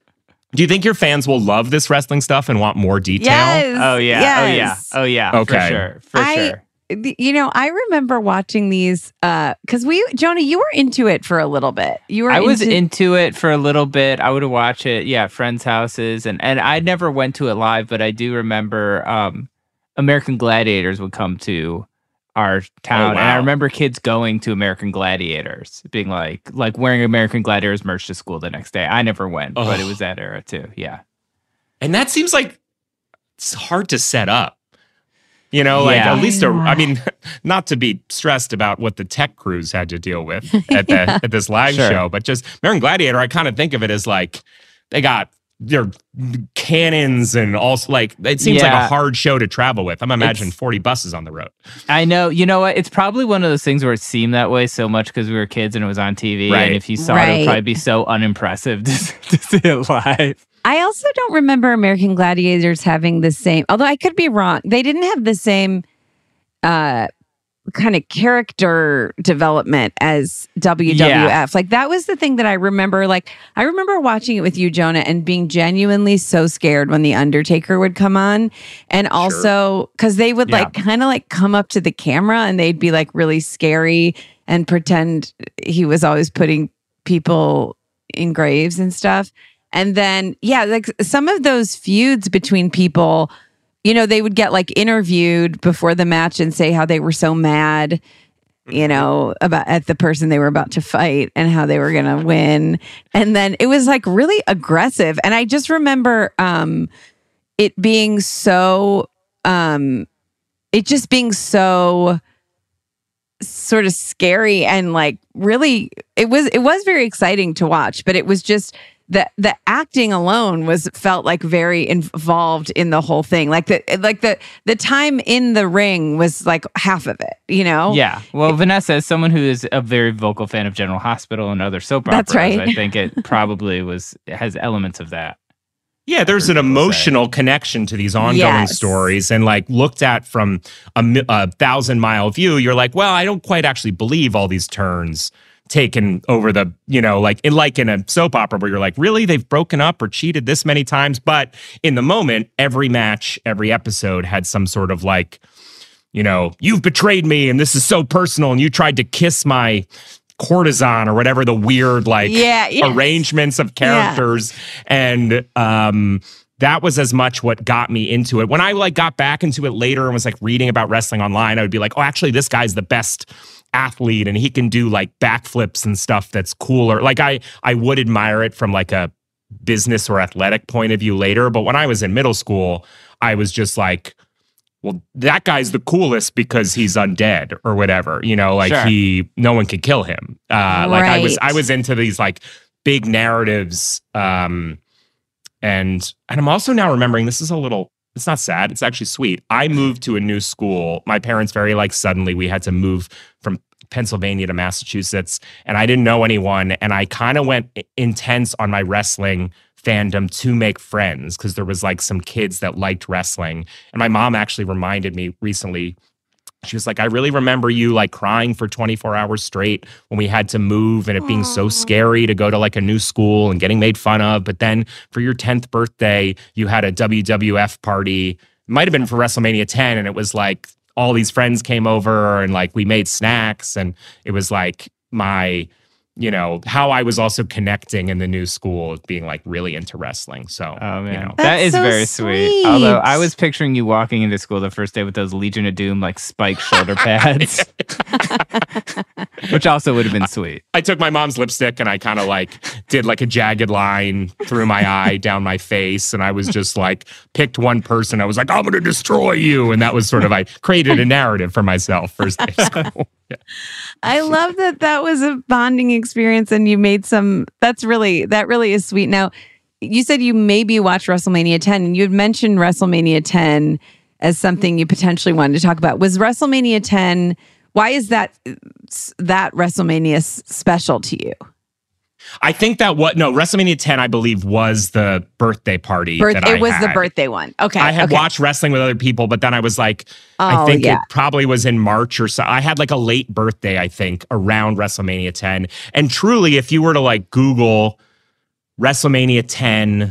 Do you think your fans will love this wrestling stuff and want more detail? Yes. Oh yeah. Yes. Oh yeah. Okay. For sure. I remember watching these because Jonah, you were into it for a little bit. I was into it for a little bit. I would watch it, at friends' houses, and I never went to it live, but I do remember American Gladiators would come to our town, and I remember kids going to American Gladiators, being like wearing American Gladiators merch to school the next day. I never went, but it was that era too. Yeah, and that seems like it's hard to set up. At least, not to be stressed about what the tech crews had to deal with at this live show, but just American Gladiator, I kind of think of it as like they got their cannons and also like it seems like a hard show to travel with. I'm imagining 40 buses on the road. I know. You know what? It's probably one of those things where it seemed that way so much because we were kids and it was on TV. Right. And if you saw it, it would probably be so unimpressive to see it live. I also don't remember American Gladiators having the same, although I could be wrong. They didn't have the same kind of character development as WWF. Yeah. Like that was the thing that I remember. Like I remember watching it with you, Jonah, and being genuinely so scared when The Undertaker would come on. And also because they would like kind of like come up to the camera and they'd be like really scary and pretend he was always putting people in graves and stuff. And then, like some of those feuds between people, they would get like interviewed before the match and say how they were so mad, about at the person they were about to fight and how they were going to win. And then it was like really aggressive. And I just remember it being so, sort of scary and like really, it was very exciting to watch, but it was just, the acting alone felt like very involved in the whole thing. Like the time in the ring was like half of it, Yeah. Well, Vanessa, as someone who is a very vocal fan of General Hospital and other soap operas, that's right. I think it probably has elements of that. Yeah, there's an emotional connection to these ongoing stories, and like looked at from a 1,000-mile view, you're like, well, I don't quite actually believe all these turns taken over the, like in a soap opera where you're like, really? They've broken up or cheated this many times? But in the moment, every match, every episode had some sort of like, you've betrayed me and this is so personal and you tried to kiss my courtesan or whatever the weird like arrangements of characters. And that was as much what got me into it. When I like got back into it later and was like reading about wrestling online, I would be like, oh, actually, this guy's the best athlete and he can do like backflips and stuff that's cooler. Like I would admire it from like a business or athletic point of view later. But when I was in middle school, I was just like, well, that guy's the coolest because he's undead or whatever, no one can kill him. Like I was into these like big narratives. And I'm also now remembering, this is it's not sad. It's actually sweet. I moved to a new school. My parents very like suddenly we had to move from Pennsylvania to Massachusetts and I didn't know anyone. And I kind of went intense on my wrestling fandom to make friends because there was like some kids that liked wrestling. And my mom actually reminded me recently, she was like, I really remember you like crying for 24 hours straight when we had to move and it being so scary to go to like a new school and getting made fun of. But then for your 10th birthday, you had a WWF party. It might have been for WrestleMania 10. And it was like all these friends came over and like we made snacks. And it was like my, how I was also connecting in the new school, being like really into wrestling. So, that is so very sweet. Although I was picturing you walking into school the first day with those Legion of Doom, like spiked shoulder pads, which also would have been sweet. I took my mom's lipstick and I kind of like did like a jagged line through my eye down my face. And I was just like, picked one person. I was like, I'm going to destroy you. And that was sort of, I created a narrative for myself first day of school. Yeah. I love that was a bonding experience and you made that really is sweet. Now, you said you maybe watched WrestleMania 10 and you had mentioned WrestleMania 10 as something you potentially wanted to talk about. Was WrestleMania 10, why is that WrestleMania special to you? I think that WrestleMania 10, I believe, was the birthday party that I had. It was the birthday one. Okay. I had watched wrestling with other people, but then I was like, I think it probably was in March or so. I had like a late birthday, I think, around WrestleMania 10. And truly, if you were to like Google WrestleMania 10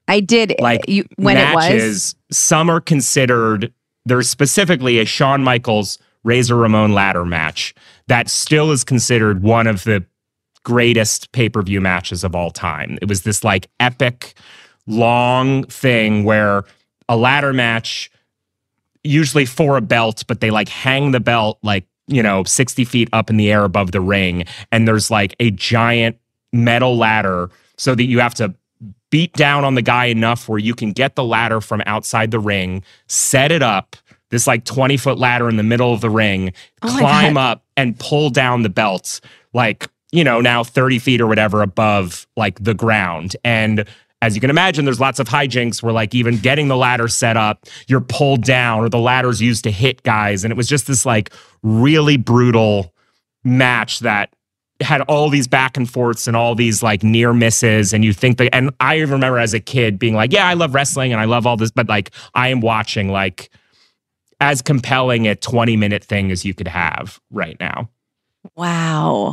I did. Like when matches, it was. some are considered, there's specifically a Shawn Michaels Razor Ramon ladder match that still is considered one of the greatest pay-per-view matches of all time. It was this like epic, long thing where a ladder match, usually for a belt, but they like hang the belt like, 60 feet up in the air above the ring. And there's like a giant metal ladder so that you have to beat down on the guy enough where you can get the ladder from outside the ring, set it up, this like 20-foot ladder in the middle of the ring, climb up and pull down the belts like, now 30 feet or whatever above like the ground. And as you can imagine, there's lots of hijinks where like even getting the ladder set up, you're pulled down or the ladder's used to hit guys. And it was just this like really brutal match that had all these back and forths and all these like near misses. And you think that, and I even remember as a kid being like, yeah, I love wrestling and I love all this, but like I am watching like as compelling a 20-minute thing as you could have right now. Wow.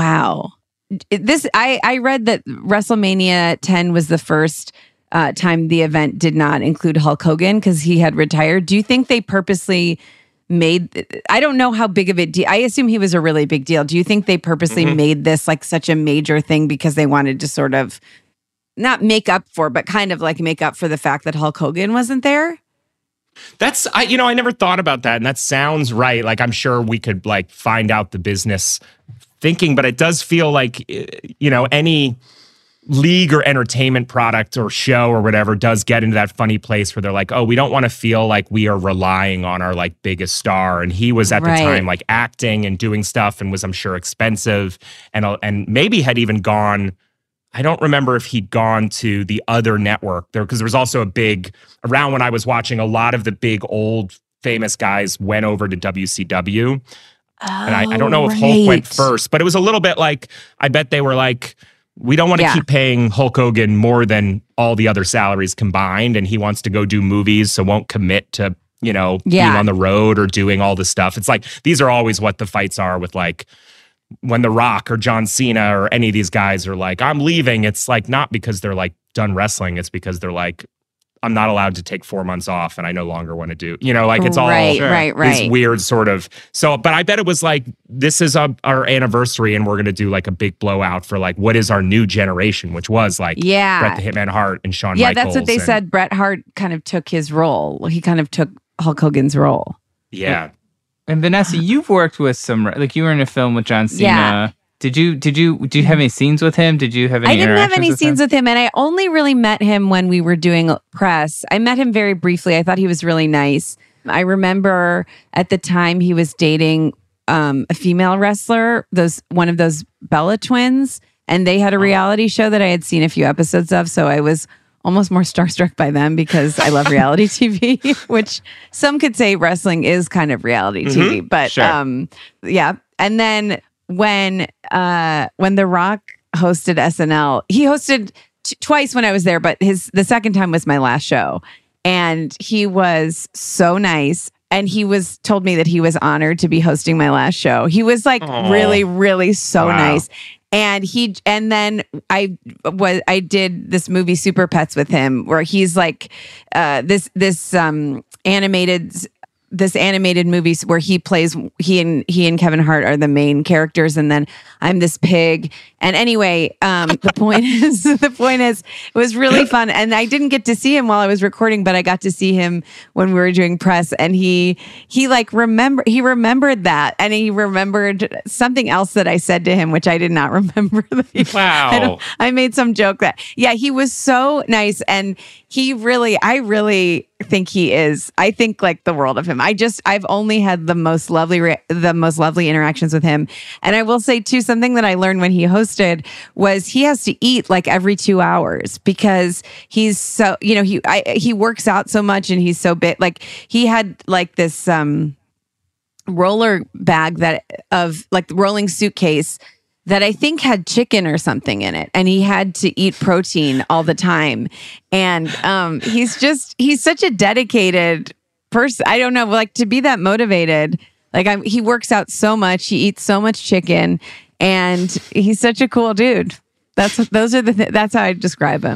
I read that WrestleMania 10 was the first time the event did not include Hulk Hogan because he had retired. Do you think they purposely made, I don't know how big of a deal, I assume he was a really big deal. Do you think they purposely made this like such a major thing because they wanted to sort of not make up for, but kind of like make up for the fact that Hulk Hogan wasn't there? That's, I never thought about that. And that sounds right. Like, I'm sure we could like find out the business thinking, but it does feel like, any league or entertainment product or show or whatever does get into that funny place where they're like, oh, we don't want to feel like we are relying on our like biggest star. And he was at the time like acting and doing stuff and was, I'm sure, expensive and maybe had even gone, I don't remember if he'd gone to the other network there, because there was also a big, around when I was watching, a lot of the big old famous guys went over to WCW. And I don't know if Hulk went first, but it was a little bit like, I bet they were like, we don't want to keep paying Hulk Hogan more than all the other salaries combined. And he wants to go do movies, so won't commit to, being on the road or doing all this stuff. It's like, these are always what the fights are with like, when The Rock or John Cena or any of these guys are like, I'm leaving. It's like, not because they're like done wrestling. It's because they're like, I'm not allowed to take 4 months off and I no longer want to do, like it's all this weird sort of, so, but I bet it was like, this is our anniversary and we're going to do like a big blowout for like, what is our new generation, which was like Bret the Hitman Hart and Shawn Michaels. Yeah, that's what they said. Bret Hart kind of took his role. He kind of took Hulk Hogan's role. Yeah. And Vanessa, you've worked with some, like you were in a film with John Cena. Yeah. Do you have any scenes with him? Did you have any? I didn't have any scenes with him, and I only really met him when we were doing press. I met him very briefly. I thought he was really nice. I remember at the time he was dating a female wrestler, one of those Bella twins, and they had a reality show that I had seen a few episodes of. So I was almost more starstruck by them because I love reality TV, which some could say wrestling is kind of reality TV. But yeah. And then when The Rock hosted SNL, he hosted twice when I was there, but the second time was my last show. And he was so nice. And he told me that he was honored to be hosting my last show. He was like really, really so nice. And then I did this movie Super Pets with him, where he's like this animated movies where he and Kevin Hart are the main characters, and then I'm this pig. And anyway, the point is, it was really fun. And I didn't get to see him while I was recording, but I got to see him when we were doing press. And he remembered that, and he remembered something else that I said to him, which I did not remember. Wow! I made some joke that he was so nice, and I really think he is. I think like the world of him. I've only had the most lovely interactions with him. And I will say too, something that I learned when he hosted was he has to eat like every 2 hours because he's so, he works out so much and he's so big. Like he had like this roller bag rolling suitcase that I think had chicken or something in it. And he had to eat protein all the time. And he's such a dedicated person. I don't know, like to be that motivated. Like he works out so much. He eats so much chicken, and he's such a cool dude. That's how I describe him.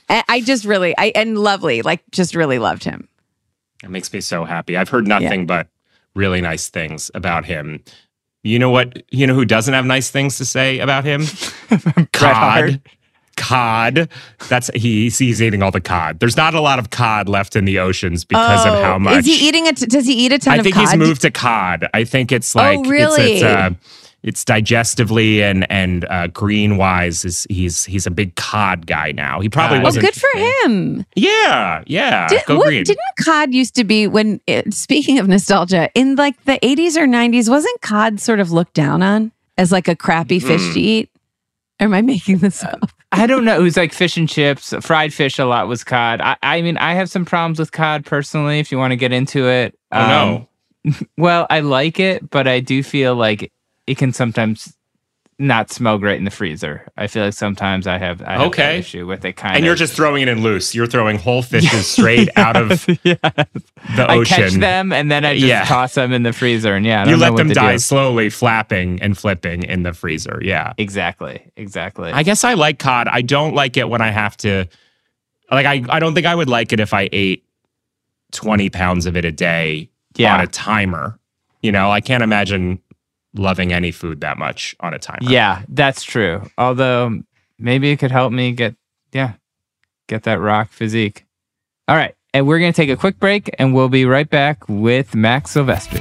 I just really, and lovely, like just really loved him. It makes me so happy. I've heard nothing but really nice things about him. You know what? You know who doesn't have nice things to say about him? Cod. Cod. He's eating all the cod. There's not a lot of cod left in the oceans because of how much. Is he eating it? Does he eat a ton of cod? I think he's moved to cod. I think it's like really? It's digestively and green wise. He's a big cod guy now. He probably wasn't. Good for him. Yeah. Go green. Didn't cod used to be speaking of nostalgia, in like the 80s or 90s, wasn't cod sort of looked down on as like a crappy fish to eat? Or am I making this up? I don't know. It was like fish and chips. Fried fish a lot was cod. I mean, I have some problems with cod personally, if you want to get into it. No. Well, I like it, but I do feel like it can sometimes not smell great in the freezer. I feel like sometimes I have an issue with it kind of. And you're just throwing it in loose. You're throwing whole fishes straight out of the ocean. I catch them and then I just toss them in the freezer. And I don't you know let what them to die do. slowly, flapping and flipping in the freezer. Yeah. Exactly. I guess I like cod. I don't like it when I have to, like, I don't think I would like it if I ate 20 pounds of it a day on a timer. You know, I can't imagine loving any food that much on a timer. Yeah, that's true. Although maybe it could help me get that rock physique. All right. And we're going to take a quick break and we'll be right back with Max Silvestri.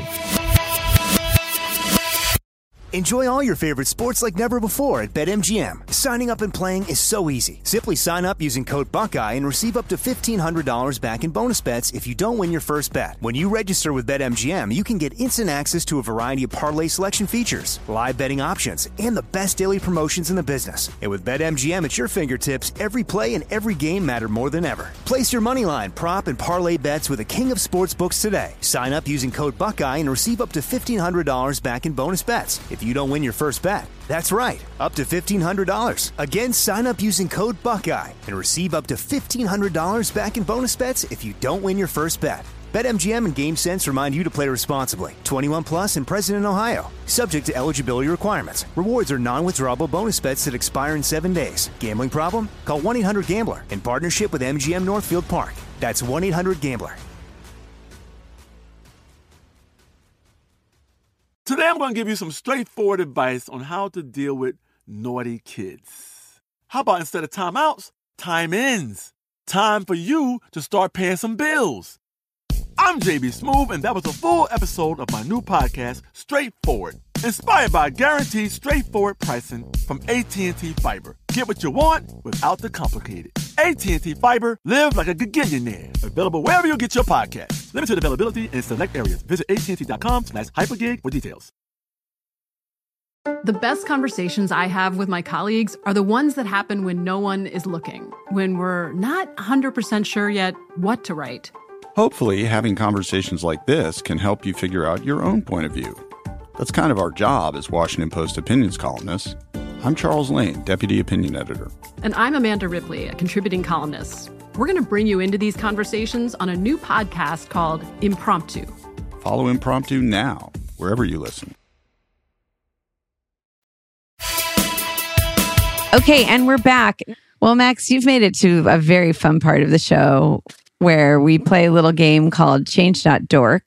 Enjoy all your favorite sports like never before at BetMGM. Signing up and playing is so easy. Simply sign up using code Buckeye and receive up to $1,500 back in bonus bets if you don't win your first bet. When you register with BetMGM, you can get instant access to a variety of parlay selection features, live betting options, and the best daily promotions in the business. And with BetMGM at your fingertips, every play and every game matter more than ever. Place your moneyline, prop, and parlay bets with the king of sportsbooks today. Sign up using code Buckeye and receive up to $1,500 back in bonus bets if you don't win your first bet. That's right, up to $1,500. Again, sign up using code Buckeye and receive up to $1,500 back in bonus bets if you don't win your first bet. BetMGM and GameSense remind you to play responsibly. 21 plus and present in Ohio. Subject to eligibility requirements. Rewards are non-withdrawable bonus bets that expire in 7 days. Gambling problem? Call 1-800-GAMBLER in partnership with MGM Northfield Park. That's 1-800-GAMBLER. Today, I'm going to give you some straightforward advice on how to deal with naughty kids. How about instead of timeouts, time-ins? Time for you to start paying some bills. I'm JB Smoove, and that was a full episode of my new podcast, Straightforward, inspired by guaranteed straightforward pricing from AT&T Fiber. Get what you want without the complicated. AT&T Fiber, live like a gigillionaire. Available wherever you get your podcast. Limited availability in select areas. Visit AT&T.com/hypergig for details. The best conversations I have with my colleagues are the ones that happen when no one is looking, when we're not 100% sure yet what to write. Hopefully, having conversations like this can help you figure out your own point of view. That's kind of our job as Washington Post opinions columnists. I'm Charles Lane, Deputy Opinion Editor. And I'm Amanda Ripley, a contributing columnist. We're going to bring you into these conversations on a new podcast called Impromptu. Follow Impromptu now, wherever you listen. Okay, and we're back. Well, Max, you've made it to a very fun part of the show where we play a little game called Change.Dork.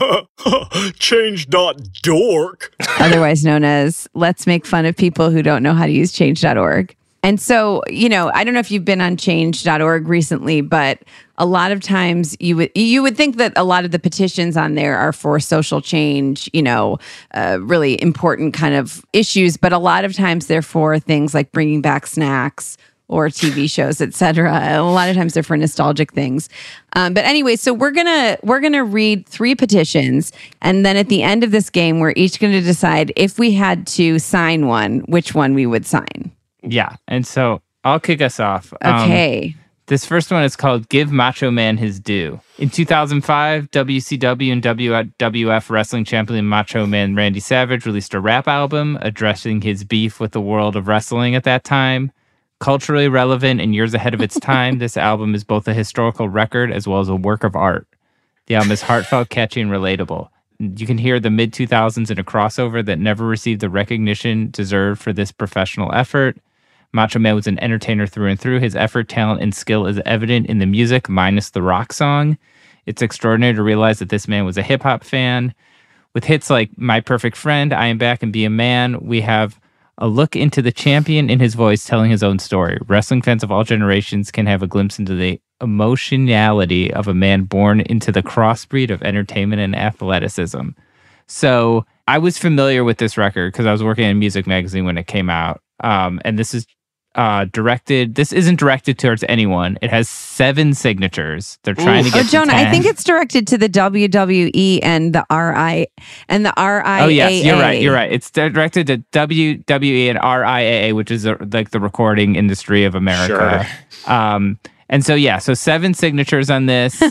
Change.Dork. Otherwise known as Let's Make Fun of People Who Don't Know How to Use Change.org. And so, I don't know if you've been on Change.org recently, but a lot of times you would think that a lot of the petitions on there are for social change, really important kind of issues. But a lot of times they're for things like bringing back snacks or TV shows, et cetera. A lot of times they're for nostalgic things. But anyway, so we're gonna read 3 petitions, and then at the end of this game, we're each gonna decide if we had to sign one, which one we would sign. Yeah, and so I'll kick us off. Okay. This first one is called Give Macho Man His Due. In 2005, WCW and WWF wrestling champion Macho Man Randy Savage released a rap album addressing his beef with the world of wrestling at that time. Culturally relevant and years ahead of its time, this album is both a historical record as well as a work of art. The album is heartfelt, catchy, and relatable. You can hear the mid-2000s in a crossover that never received the recognition deserved for this professional effort. Macho Man was an entertainer through and through. His effort, talent, and skill is evident in the music, minus the rock song. It's extraordinary to realize that this man was a hip-hop fan. With hits like My Perfect Friend, I Am Back, and Be a Man, we have a look into the champion in his voice telling his own story. Wrestling fans of all generations can have a glimpse into the emotionality of a man born into the crossbreed of entertainment and athleticism. So I was familiar with this record because I was working in a music magazine when it came out. And this is this isn't directed towards anyone. It has 7 signatures. They're trying to get to Jonah, 10. I think it's directed to the WWE and the RIAA. Oh, yes, you're right. It's directed to WWE and RIAA, which is like the recording industry of America. Sure. And so, so 7 signatures on this.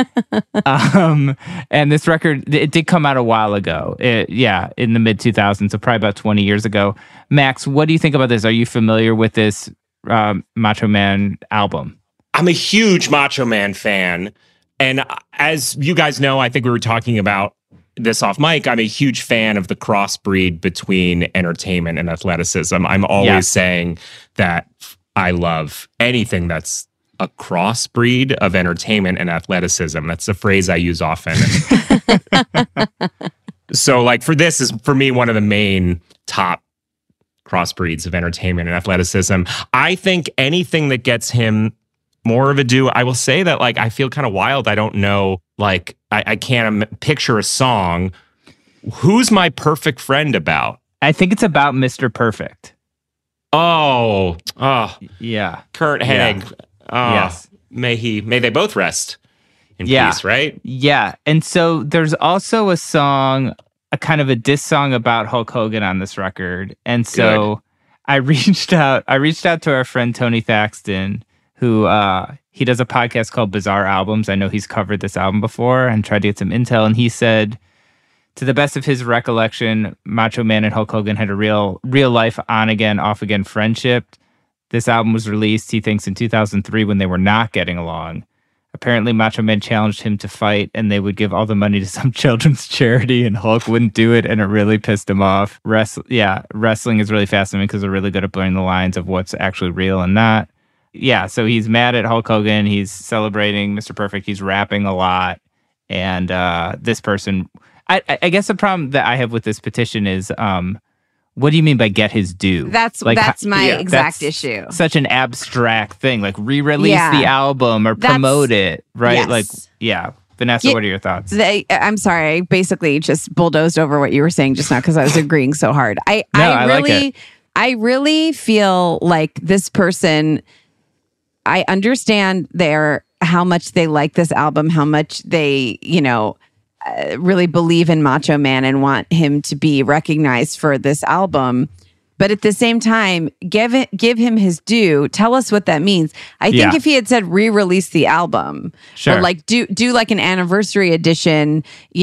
And this record, it did come out a while ago. In the mid-2000s, so probably about 20 years ago. Max, what do you think about this? Are you familiar with this Macho Man album? I'm a huge Macho Man fan. And as you guys know, I think we were talking about this off mic, I'm a huge fan of the crossbreed between entertainment and athleticism. I'm always saying that I love anything that's a crossbreed of entertainment and athleticism. That's a phrase I use often. So like this is for me one of the main top crossbreeds of entertainment and athleticism. I think anything that gets him more of a due, I will say that like I feel kind of wild. I don't know, like I can't picture a song. Who's My Perfect Friend about? I think it's about Mr. Perfect. Oh, yeah. Kurt Hennig. Oh, yes. May they both rest in peace, right? Yeah. And so there's also a song, a kind of a diss song about Hulk Hogan on this record. And so I reached out to our friend Tony Thaxton, who he does a podcast called Bizarre Albums. I know he's covered this album before, and tried to get some intel. And he said, to the best of his recollection, Macho Man and Hulk Hogan had a real life on again, off again friendship. This album was released, he thinks, in 2003 when they were not getting along. Apparently, Macho Man challenged him to fight, and they would give all the money to some children's charity, and Hulk wouldn't do it, and it really pissed him off. Wrestling is really fascinating because they're really good at blurring the lines of what's actually real and not. Yeah, so he's mad at Hulk Hogan. He's celebrating Mr. Perfect. He's rapping a lot. And this person... I guess the problem that I have with this petition is... what do you mean by get his due? That's my exact issue. Such an abstract thing, like re-release the album or promote it, right? Yes. Vanessa, what are your thoughts? I'm sorry, I basically just bulldozed over what you were saying just now because I was agreeing so hard. I really feel like this person, I understand how much they like this album, how much they, really believe in Macho Man and want him to be recognized for this album. But at the same time, give him his due. Tell us what that means. I think if he had said re-release the album, or like do like an anniversary edition,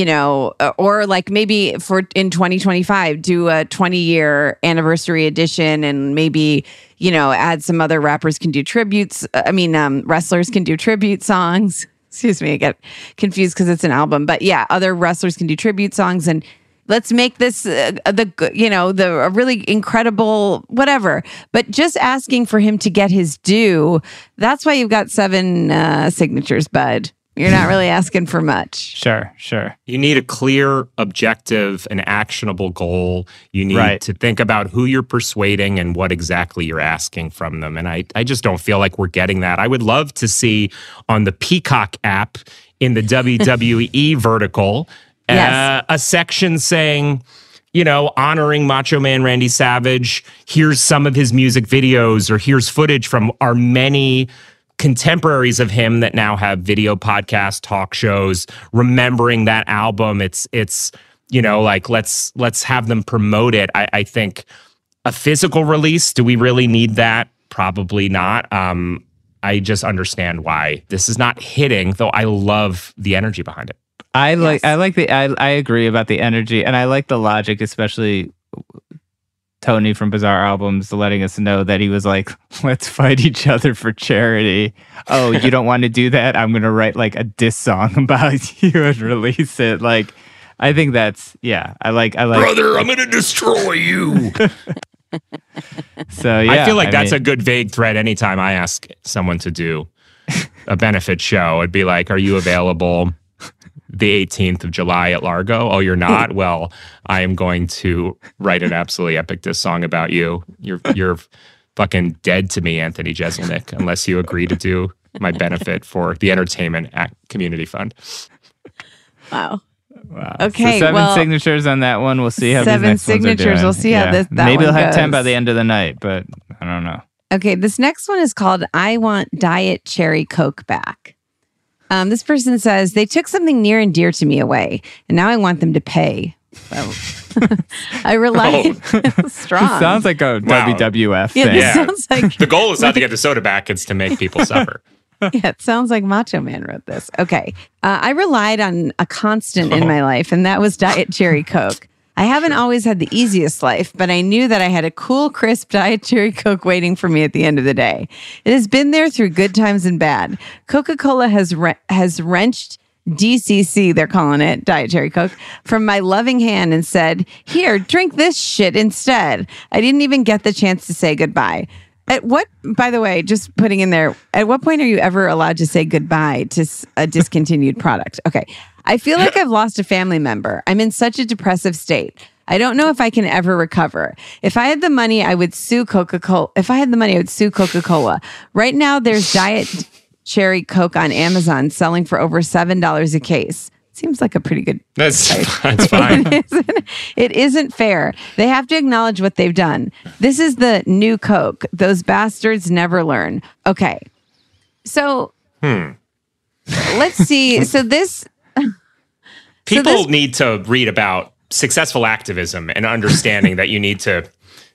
or like maybe in 2025 do a 20-year anniversary edition, and maybe add some other rappers can do tributes. Wrestlers can do tribute songs. Excuse me, I get confused because it's an album. But yeah, other wrestlers can do tribute songs, and let's make this a really incredible whatever. But just asking for him to get his due, that's why you've got 7 signatures, bud. You're not really asking for much. Sure. You need a clear, objective, and actionable goal. You need to think about who you're persuading and what exactly you're asking from them. And I just don't feel like we're getting that. I would love to see on the Peacock app in the WWE vertical a section saying, honoring Macho Man Randy Savage. Here's some of his music videos, or here's footage from our many contemporaries of him that now have video podcasts, talk shows, remembering that album. It's like let's have them promote it. I think a physical release, do we really need that? Probably not. I just understand why this is not hitting, though I love the energy behind it. I agree about the energy, and I like the logic, especially Tony from Bizarre Albums letting us know that he was like, let's fight each other for charity. Oh, you don't want to do that? I'm going to write like a diss song about you and release it. Like, I think that's, I like. Brother, I'm going to destroy you. So yeah, I feel like that's a good vague thread anytime I ask someone to do a benefit show. It'd be like, are you available the 18th of July at Largo? Oh, you're not? Well, I am going to write an absolutely epic diss song about you. You're fucking dead to me, Anthony Jeselnik, unless you agree to do my benefit for the Entertainment Community Fund. Wow. So Okay. 7 signatures on that one. We'll see how these 7 next ones are signatures. doing. We'll see how that Maybe one they'll have 10 by goes. the end of the night, but I don't know. Okay, this next one is called I Want Diet Cherry Coke Back. This person says, they took something near and dear to me away, and now I want them to pay. Well, I rely strong. Sounds like a WWF Yeah, thing. this sounds like The goal is not to get the soda back, it's to make people suffer. yeah, it sounds like Macho Man wrote this. Okay. I relied on a constant in my life, and that was Diet Cherry Coke. I haven't always had the easiest life, but I knew that I had a cool, crisp Diet Cherry Coke waiting for me at the end of the day. It has been there through good times and bad. Coca-Cola has wrenched DCC, they're calling it, Diet Cherry Coke, from my loving hand and said, here, drink this shit instead. I didn't even get the chance to say goodbye. At what, by the way, just putting in there, at what point are you ever allowed to say goodbye to a discontinued product? Okay. I feel like I've lost a family member. I'm in such a depressive state. I don't know if I can ever recover. If I had the money, I would sue Coca-Cola. If I had the money, I would sue Coca-Cola. Right now, there's Diet Cherry Coke on Amazon selling for over $7 a case. Seems like a pretty good That's price. fine. It isn't fair. They have to acknowledge what they've done. This is the new Coke. Those bastards never learn. Okay. So let's see. So this... People need to read about successful activism and understanding that you need to,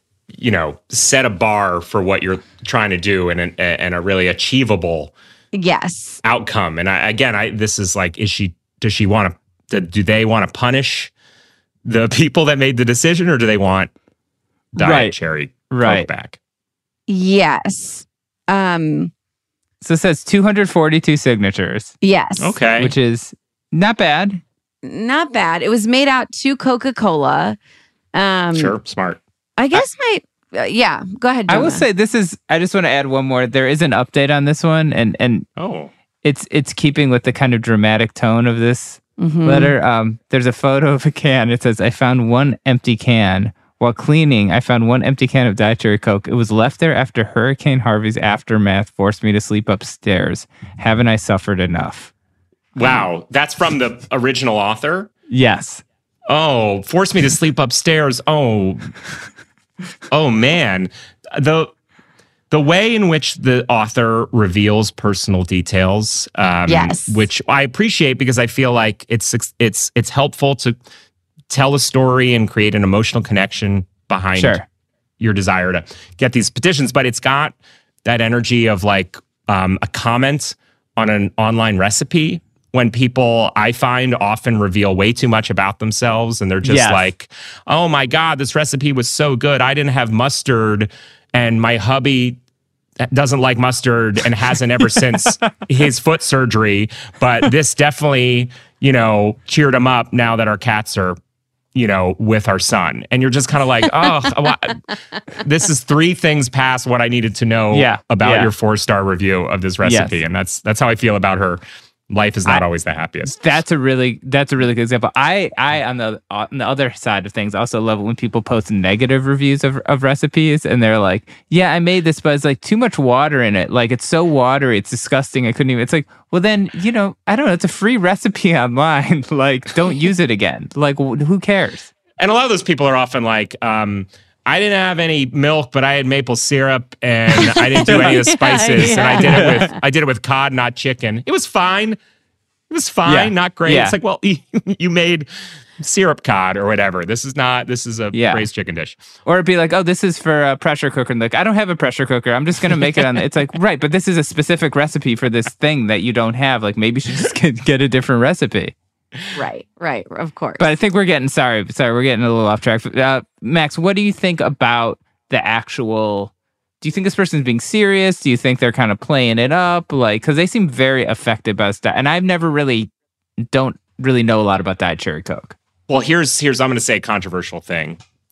set a bar for what you're trying to do and a really achievable yes outcome. And this is like, does she want to, do they want to punish the people that made the decision, or do they want Diet Cherry Coke back? Yes. So it says 242 signatures. Yes. Okay. Which is not bad. Not bad. It was made out to Coca-Cola. Sure, smart. I guess go ahead, Jonah. I will say I just want to add one more. There is an update on this one, and it's keeping with the kind of dramatic tone of this letter. There's a photo of a can. It says, I found one empty can. While cleaning, I found one empty can of Diet Cherry Coke. It was left there after Hurricane Harvey's aftermath forced me to sleep upstairs. Haven't I suffered enough? Wow, that's from the original author? Yes. Oh, forced me to sleep upstairs. Oh man. The way in which the author reveals personal details, yes, which I appreciate because I feel like it's helpful to tell a story and create an emotional connection behind your desire to get these petitions, but it's got that energy of like a comment on an online recipe. When people, I find, often reveal way too much about themselves, and they're just like, oh my God, this recipe was so good. I didn't have mustard, and my hubby doesn't like mustard and hasn't ever since his foot surgery. But this definitely, cheered him up now that our cats are, with our son. And you're just kind of like, oh, this is 3 things past what I needed to know about your 4-star review of this recipe. And that's how I feel about her. Life is not always the happiest. That's a really good example. I on the other side of things also love it when people post negative reviews of recipes, and they're like, yeah, I made this, but it's like too much water in it. Like, it's so watery, it's disgusting. I couldn't even. It's like, well then, I don't know. It's a free recipe online. Like, don't use it again. Like, who cares? And a lot of those people are often like, I didn't have any milk, but I had maple syrup, and I didn't do any of the spices, and I did it with cod, not chicken. It was fine. It was fine, not great. It's like, well, you made syrup cod or whatever. This is a braised chicken dish. Or it'd be like, oh, this is for a pressure cooker. And like, I don't have a pressure cooker. I'm just going to make it on. It's like, right, but this is a specific recipe for this thing that you don't have. Like, maybe you should just get a different recipe. Right, of course. But I think we're getting, we're getting a little off track. Max, what do you think about the actual, do you think this person's being serious? Do you think they're kind of playing it up? Like, because they seem very affected by stuff. And I've never don't really know a lot about Diet Cherry Coke. Well, here's I'm going to say a controversial thing.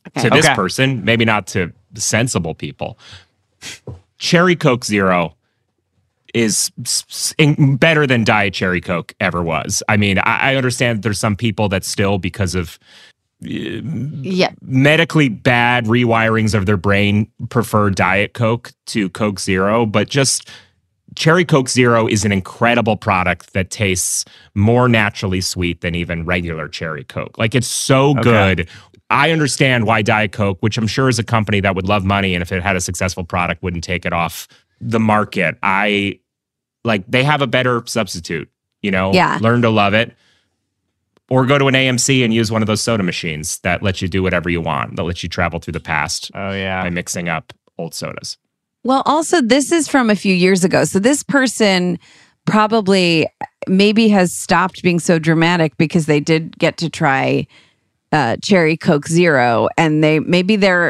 to this person, maybe not to sensible people. Cherry Coke Zero is better than Diet Cherry Coke ever was. I mean, I understand that there's some people that still, because of medically bad rewirings of their brain, prefer Diet Coke to Coke Zero, but just Cherry Coke Zero is an incredible product that tastes more naturally sweet than even regular Cherry Coke. Like, it's so good. I understand why Diet Coke, which I'm sure is a company that would love money, and if it had a successful product, wouldn't take it off the market. They have a better substitute, learn to love it. Or go to an AMC and use one of those soda machines that lets you do whatever you want, that lets you travel through the past by mixing up old sodas. Well, also, this is from a few years ago. So this person probably maybe has stopped being so dramatic because they did get to try Cherry Coke Zero, and maybe they're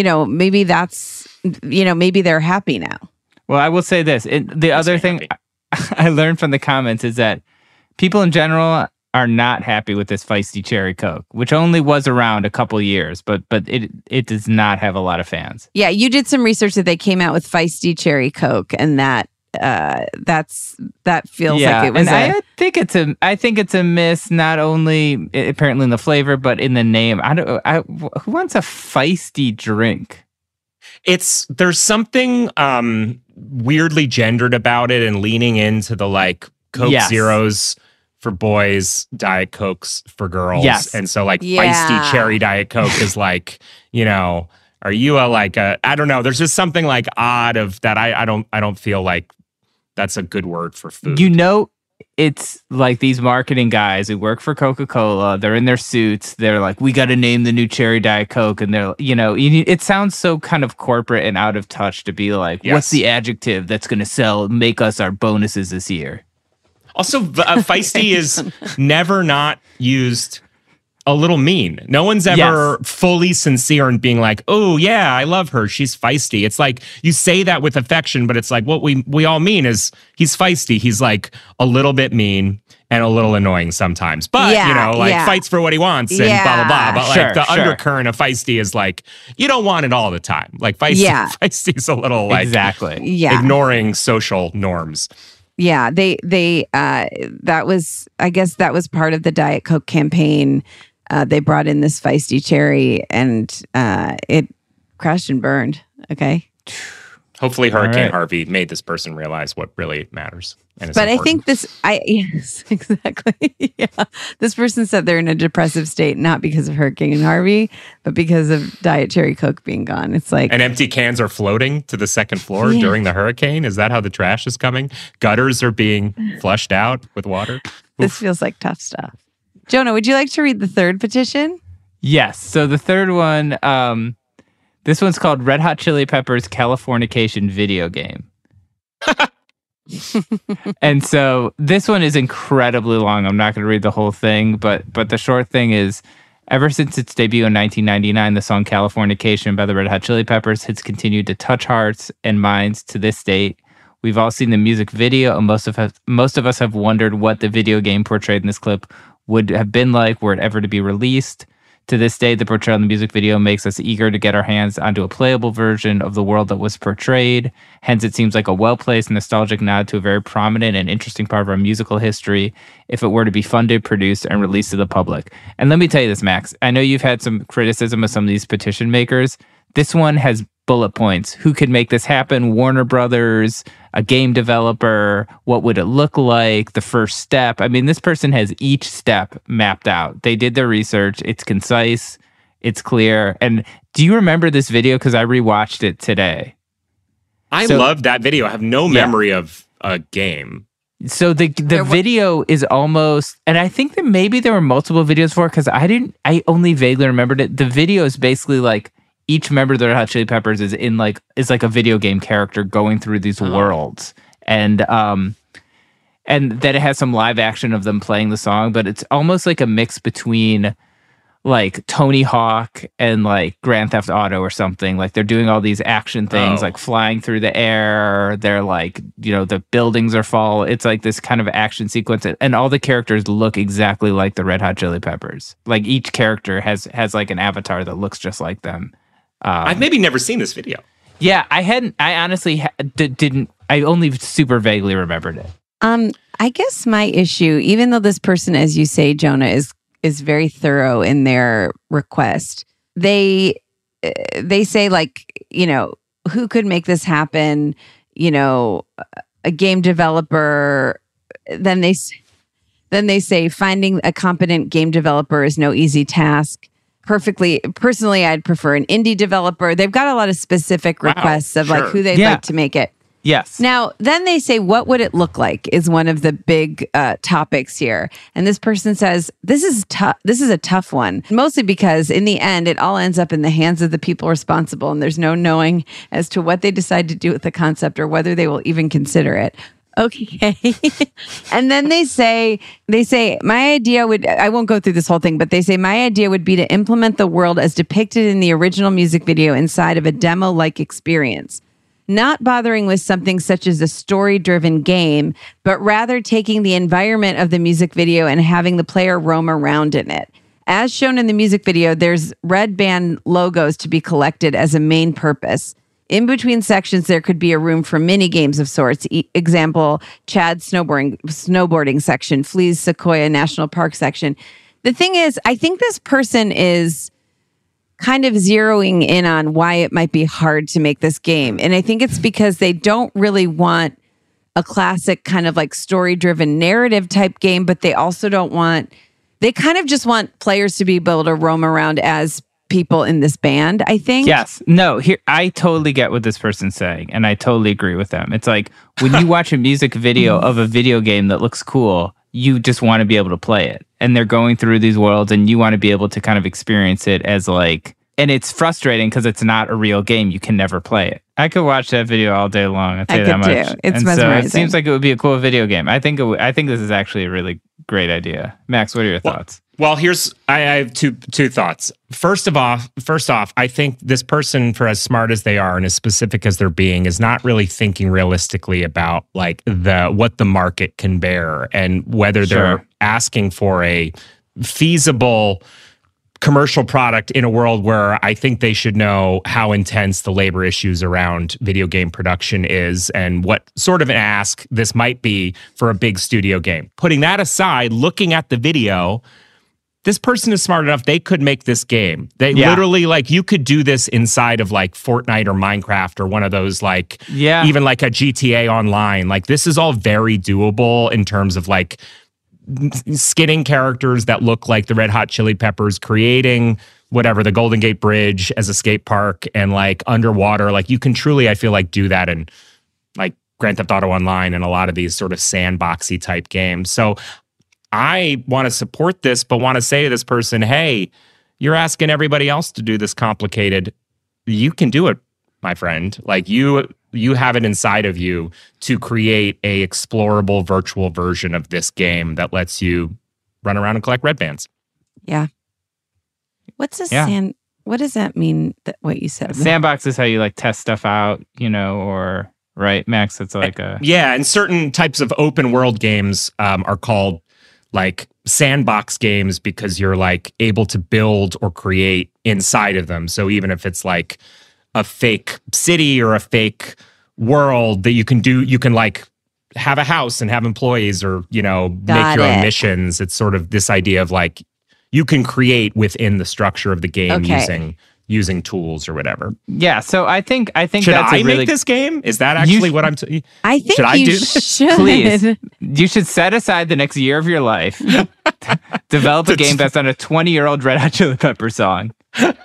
happy now. Well, I will say this. The other thing I learned from the comments is that people in general are not happy with this Feisty Cherry Coke, which only was around a couple years, but it does not have a lot of fans. Yeah, you did some research that they came out with Feisty Cherry Coke, and that feels like it was. And I think it's a miss, not only apparently in the flavor, but in the name. Who wants a feisty drink? There's something weirdly gendered about it, and leaning into the Coke Zeros for boys, Diet Cokes for girls. Yes. And so feisty cherry Diet Coke is are you I don't know. There's just something odd of that. I don't feel like that's a good word for food. It's like these marketing guys who work for Coca-Cola. They're in their suits. They're like, we got to name the new cherry Diet Coke. And they're, it sounds so kind of corporate and out of touch to be like, what's the adjective that's going to make us our bonuses this year? Also, feisty is never not used a little mean. No one's ever fully sincere in being like, oh, yeah, I love her. She's feisty. It's like you say that with affection, but it's like what we all mean is he's feisty. He's a little bit mean and a little annoying sometimes. But, fights for what he wants and blah, blah, blah. But undercurrent of feisty is you don't want it all the time. Feisty is a little ignoring social norms. Yeah, that was part of the Diet Coke campaign. They brought in this Feisty Cherry, and it crashed and burned. Okay. Hopefully Hurricane Harvey made this person realize what really matters. But I think yes, exactly. Yeah. This person said they're in a depressive state, not because of Hurricane Harvey, but because of Diet Cherry Coke being gone. It's like... And empty cans are floating to the second floor during the hurricane? Is that how the trash is coming? Gutters are being flushed out with water? This feels like tough stuff. Jonah, would you like to read the third petition? Yes. So the third one... this one's called Red Hot Chili Peppers Californication Video Game. And so this one is incredibly long. I'm not going to read the whole thing, but the short thing is, ever since its debut in 1999, the song Californication by the Red Hot Chili Peppers has continued to touch hearts and minds to this date. We've all seen the music video, and most of us have wondered what the video game portrayed in this clip would have been like were it ever to be released. To this day, the portrayal in the music video makes us eager to get our hands onto a playable version of the world that was portrayed. Hence, it seems like a well-placed, nostalgic nod to a very prominent and interesting part of our musical history if it were to be funded, produced, and released to the public. And let me tell you this, Max. I know you've had some criticism of some of these petition makers. This one has bullet points. Who could make this happen? Warner Brothers, a game developer, what would it look like? The first step. I mean, this person has each step mapped out. They did their research. It's concise. It's clear. And do you remember this video? Because I rewatched it today. I love that video. I have no memory of a game. So the video is almost, and I think that maybe there were multiple videos for it because I only vaguely remembered it. The video is basically like, each member of the Red Hot Chili Peppers is like a video game character going through these worlds, and then it has some live action of them playing the song, but it's almost like a mix between like Tony Hawk and like Grand Theft Auto or something. Like they're doing all these action things, like flying through the air. They're like, the buildings are fall. It's like this kind of action sequence, and all the characters look exactly like the Red Hot Chili Peppers. Like each character has like an avatar that looks just like them. I've maybe never seen this video. Yeah, I honestly didn't. I only super vaguely remembered it. I guess my issue, even though this person, as you say, Jonah, is very thorough in their request, they say like, who could make this happen? A game developer. Then they say finding a competent game developer is no easy task. Personally, I'd prefer an indie developer. They've got a lot of specific requests of like who they'd like to make it. Yes. Now, then they say, what would it look like is one of the big topics here. And this person says, this is tough. This is a tough one, mostly because in the end, it all ends up in the hands of the people responsible. And there's no knowing as to what they decide to do with the concept or whether they will even consider it. Okay. And then they say, my idea would, I won't go through this whole thing, but they say, my idea would be to implement the world as depicted in the original music video inside of a demo-like experience. Not bothering with something such as a story-driven game, but rather taking the environment of the music video and having the player roam around in it. As shown in the music video, there's red band logos to be collected as a main purpose. In between sections, there could be a room for mini games of sorts. Example, Chad's snowboarding section, Flea's Sequoia National Park section. The thing is, I think this person is kind of zeroing in on why it might be hard to make this game. And I think it's because they don't really want a classic kind of like story-driven narrative type game, but they also they kind of just want players to be able to roam around as people in this band, I think. Yes. No, here, I totally get what this person's saying, and I totally agree with them. It's like when you watch a music video of a video game that looks cool, you just want to be able to play it. And they're going through these worlds and you want to be able to kind of experience it as like, and it's frustrating because it's not a real game. You can never play it. I could watch that video all day long. I'll tell you that much. Too. It's and mesmerizing. So it seems like it would be a cool video game. I think this is actually a really great idea. Max, what are your thoughts? Well, I have two thoughts. First off, I think this person, for as smart as they are and as specific as they're being, is not really thinking realistically about like what the market can bear and whether they're asking for a feasible commercial product in a world where I think they should know how intense the labor issues around video game production is and what sort of an ask this might be for a big studio game. Putting that aside, looking at the video, this person is smart enough, they could make this game. They literally, like, you could do this inside of like Fortnite or Minecraft or one of those, like, even like a GTA Online. Like, this is all very doable in terms of like skinning characters that look like the Red Hot Chili Peppers, creating whatever, the Golden Gate Bridge as a skate park and like underwater. Like, you can truly, I feel like, do that in like Grand Theft Auto Online and a lot of these sort of sandboxy type games. So I want to support this, but want to say to this person, hey, you're asking everybody else to do this complicated. You can do it, my friend. Like, you have it inside of you to create a explorable virtual version of this game that lets you run around and collect red bands. Yeah. What's a what does that mean, what you said? Sandbox is how you like test stuff out, or right, Max? It's like and certain types of open world games are called like sandbox games because you're like able to build or create inside of them. So even if it's like a fake city or a fake world that you can like have a house and have employees or, make your own missions. It's sort of this idea of like you can create within the structure of the game using tools or whatever. Yeah, so I think should that's I make this game? Is that actually what I'm? I think should I you do this? should. Please, you should set aside the next year of your life, develop a game based on a 20-year-old Red Hot Chili Pepper song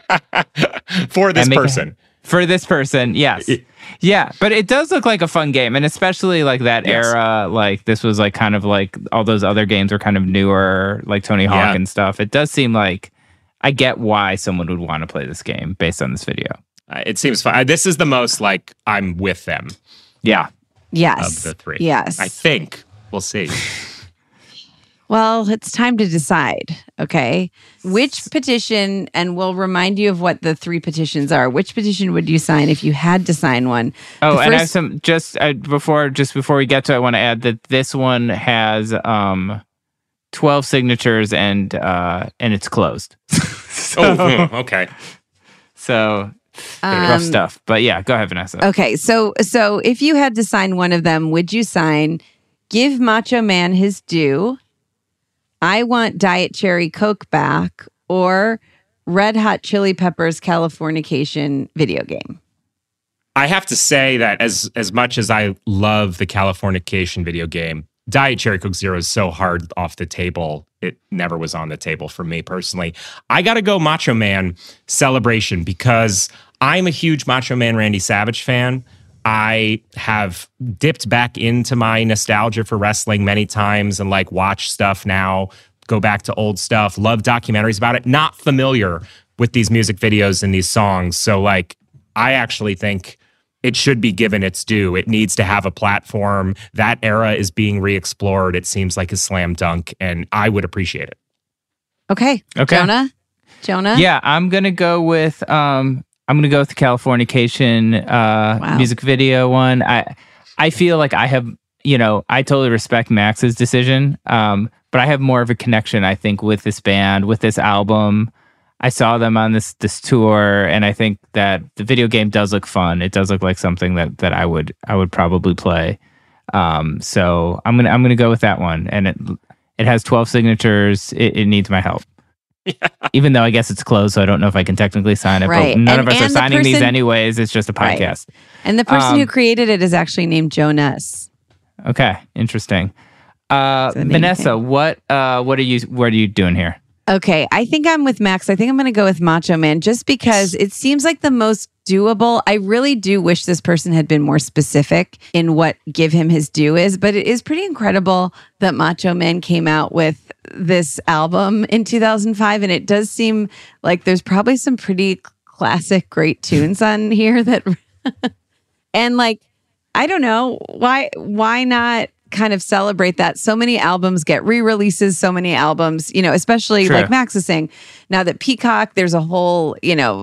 for this person. For this person, yes. Yeah, but it does look like a fun game, and especially like that era, like this was like kind of like all those other games were kind of newer, like Tony Hawk and stuff. It does seem like I get why someone would want to play this game based on this video. It seems fun. This is the most like I'm with them. Yeah. Yes. Of the three. Yes. I think. We'll see. Well, it's time to decide, okay? Which petition, and we'll remind you of what the 3 petitions are. Which petition would you sign if you had to sign one? Oh, and I have some, before we get to it, I want to add that this one has 12 signatures and it's closed. Okay. So rough stuff. But yeah, go ahead, Vanessa. Okay, so if you had to sign one of them, would you sign Give Macho Man His Due, I Want Diet Cherry Coke Back, or Red Hot Chili Peppers Californication video game? I have to say that as much as I love the Californication video game, Diet Cherry Coke Zero is so hard off the table. It never was on the table for me personally. I got to go Macho Man Celebration because I'm a huge Macho Man Randy Savage fan. I have dipped back into my nostalgia for wrestling many times and like watch stuff now, go back to old stuff, love documentaries about it, not familiar with these music videos and these songs. So like, I actually think it should be given its due. It needs to have a platform. That era is being re-explored. It seems like a slam dunk, and I would appreciate it. Okay. Jonah? Yeah, I'm going to go with the Californication music video one. I feel like I have, I totally respect Max's decision, but I have more of a connection, I think, with this band, with this album. I saw them on this tour, and I think that the video game does look fun. It does look like something that I would probably play. So I'm gonna go with that one, and it has 12 signatures. It needs my help. Yeah. Even though I guess it's closed, so I don't know if I can technically sign it. Right. But none of us are signing these anyways. It's just a podcast. Right. And the person who created it is actually named Jonas. Okay, interesting. Vanessa, what are you doing here? Okay, I think I'm with Max. I think I'm going to go with Macho Man just because it seems like the most doable. I really do wish this person had been more specific in what Give Him His Due is, but it is pretty incredible that Macho Man came out with this album in 2005, and it does seem like there's probably some pretty classic, great tunes on here that, and like, I don't know, why not kind of celebrate that? So many albums get re-releases, so many albums, especially like Max is saying, now that Peacock, there's a whole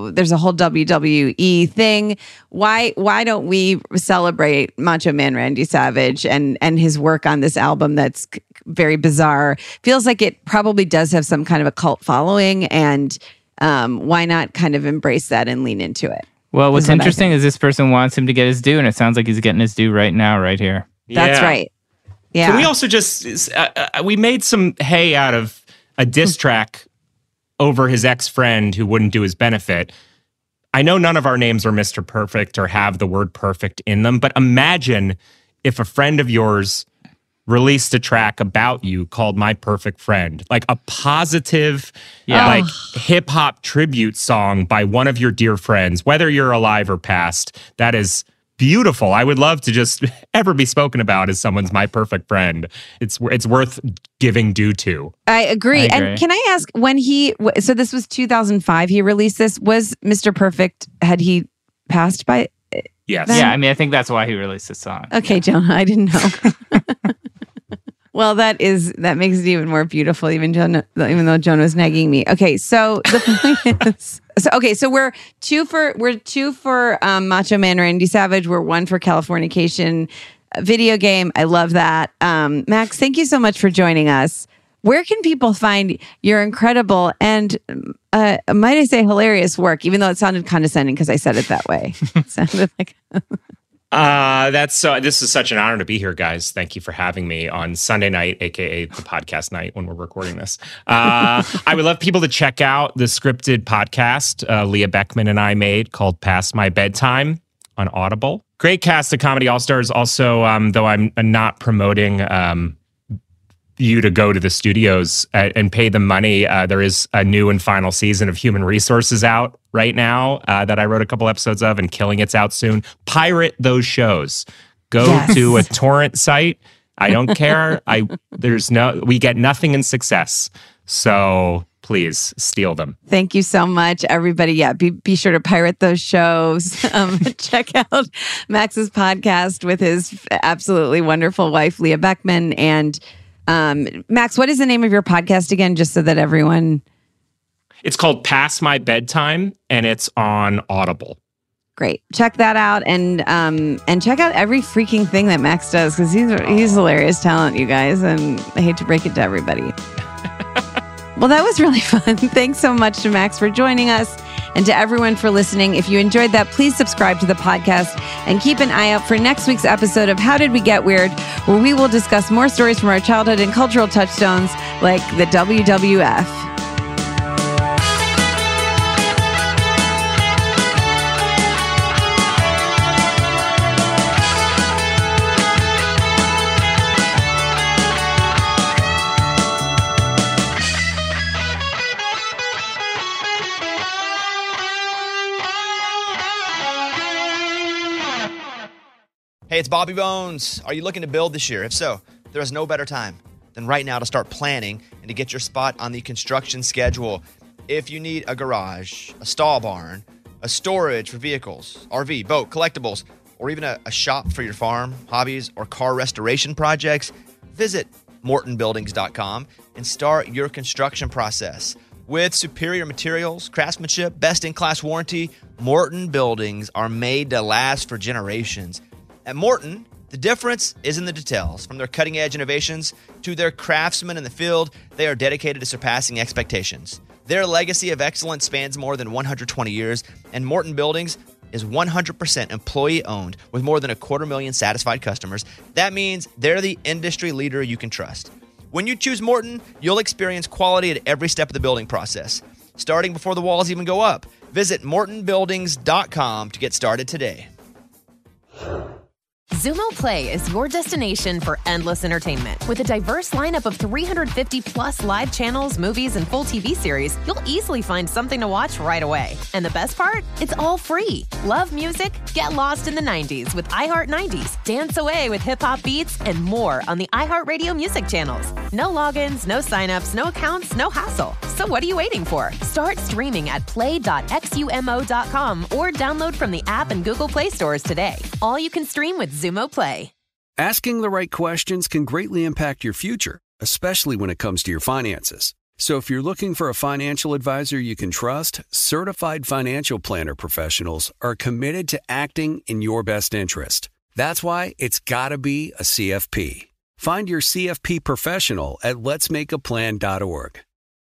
WWE thing. Why don't we celebrate Macho Man Randy Savage and his work on this album that's very bizarre? Feels like it probably does have some kind of a cult following, and why not kind of embrace that and lean into it? Well, what's interesting is this person wants him to get his due, and it sounds like he's getting his due right now, right here. That's right. Yeah. Can we also just, we made some hay out of a diss track over his ex-friend who wouldn't do his benefit. I know none of our names are Mr. Perfect or have the word perfect in them, but imagine if a friend of yours released a track about you called My Perfect Friend, like a positive, like hip hop tribute song by one of your dear friends, whether you're alive or past. That is beautiful. I would love to just ever be spoken about as someone's My Perfect Friend. It's worth giving due to. I agree. And can I ask, when so this was 2005, he released this, was Mr. Perfect, had he passed by? Yes. Yeah, I mean, I think that's why he released this song. Okay, Jonah, I didn't know. Well, that makes it even more beautiful, even though Jonah's nagging me. Okay, so the point is, so we're two for Macho Man Randy Savage. We're one for Californication video game. I love that. Max, thank you so much for joining us. Where can people find your incredible and might I say hilarious work? Even though it sounded condescending because I said it that way. It sounded like. This is such an honor to be here, guys. Thank you for having me on Sunday night, aka the podcast night when we're recording this. I would love people to check out the scripted podcast Leah Beckman and I made called Past My Bedtime on Audible. Great cast of comedy all-stars. Also, though I'm not promoting you to go to the studios and pay them money, there is a new and final season of Human Resources out right now that I wrote a couple episodes of, and Killing It's out soon. Pirate those shows. Go to a torrent site. I don't care. We get nothing in success. So please steal them. Thank you so much, everybody. Yeah, be sure to pirate those shows. Check out Max's podcast with his absolutely wonderful wife, Leah Beckman, and Max, what is the name of your podcast again, just so that everyone... It's called Past My Bedtime, and it's on Audible. Great. Check that out, and check out every freaking thing that Max does, because he's hilarious talent, you guys, and I hate to break it to everybody. Well, that was really fun. Thanks so much to Max for joining us, and to everyone for listening. If you enjoyed that, please subscribe to the podcast and keep an eye out for next week's episode of How Did We Get Weird, where we will discuss more stories from our childhood and cultural touchstones like the WWF. Hey, it's Bobby Bones. Are you looking to build this year? If so, there is no better time than right now to start planning and to get your spot on the construction schedule. If you need a garage, a stall barn, a storage for vehicles, RV, boat, collectibles, or even a shop for your farm, hobbies, or car restoration projects, visit MortonBuildings.com and start your construction process. With superior materials, craftsmanship, best-in-class warranty, Morton Buildings are made to last for generations. At Morton, the difference is in the details. From their cutting-edge innovations to their craftsmen in the field, they are dedicated to surpassing expectations. Their legacy of excellence spans more than 120 years, and Morton Buildings is 100% employee-owned with more than 250,000 satisfied customers. That means they're the industry leader you can trust. When you choose Morton, you'll experience quality at every step of the building process, starting before the walls even go up. Visit MortonBuildings.com to get started today. Xumo Play is your destination for endless entertainment. With a diverse lineup of 350-plus live channels, movies, and full TV series, you'll easily find something to watch right away. And the best part? It's all free. Love music? Get lost in the 90s with iHeart 90s, dance away with hip-hop beats, and more on the iHeartRadio music channels. No logins, no signups, no accounts, no hassle. So what are you waiting for? Start streaming at play.xumo.com or download from the app and Google Play stores today. All you can stream with Xumo Play. Asking the right questions can greatly impact your future, especially when it comes to your finances. So if you're looking for a financial advisor you can trust, certified financial planner professionals are committed to acting in your best interest. That's why it's got to be a CFP. Find your CFP professional at letsmakeaplan.org.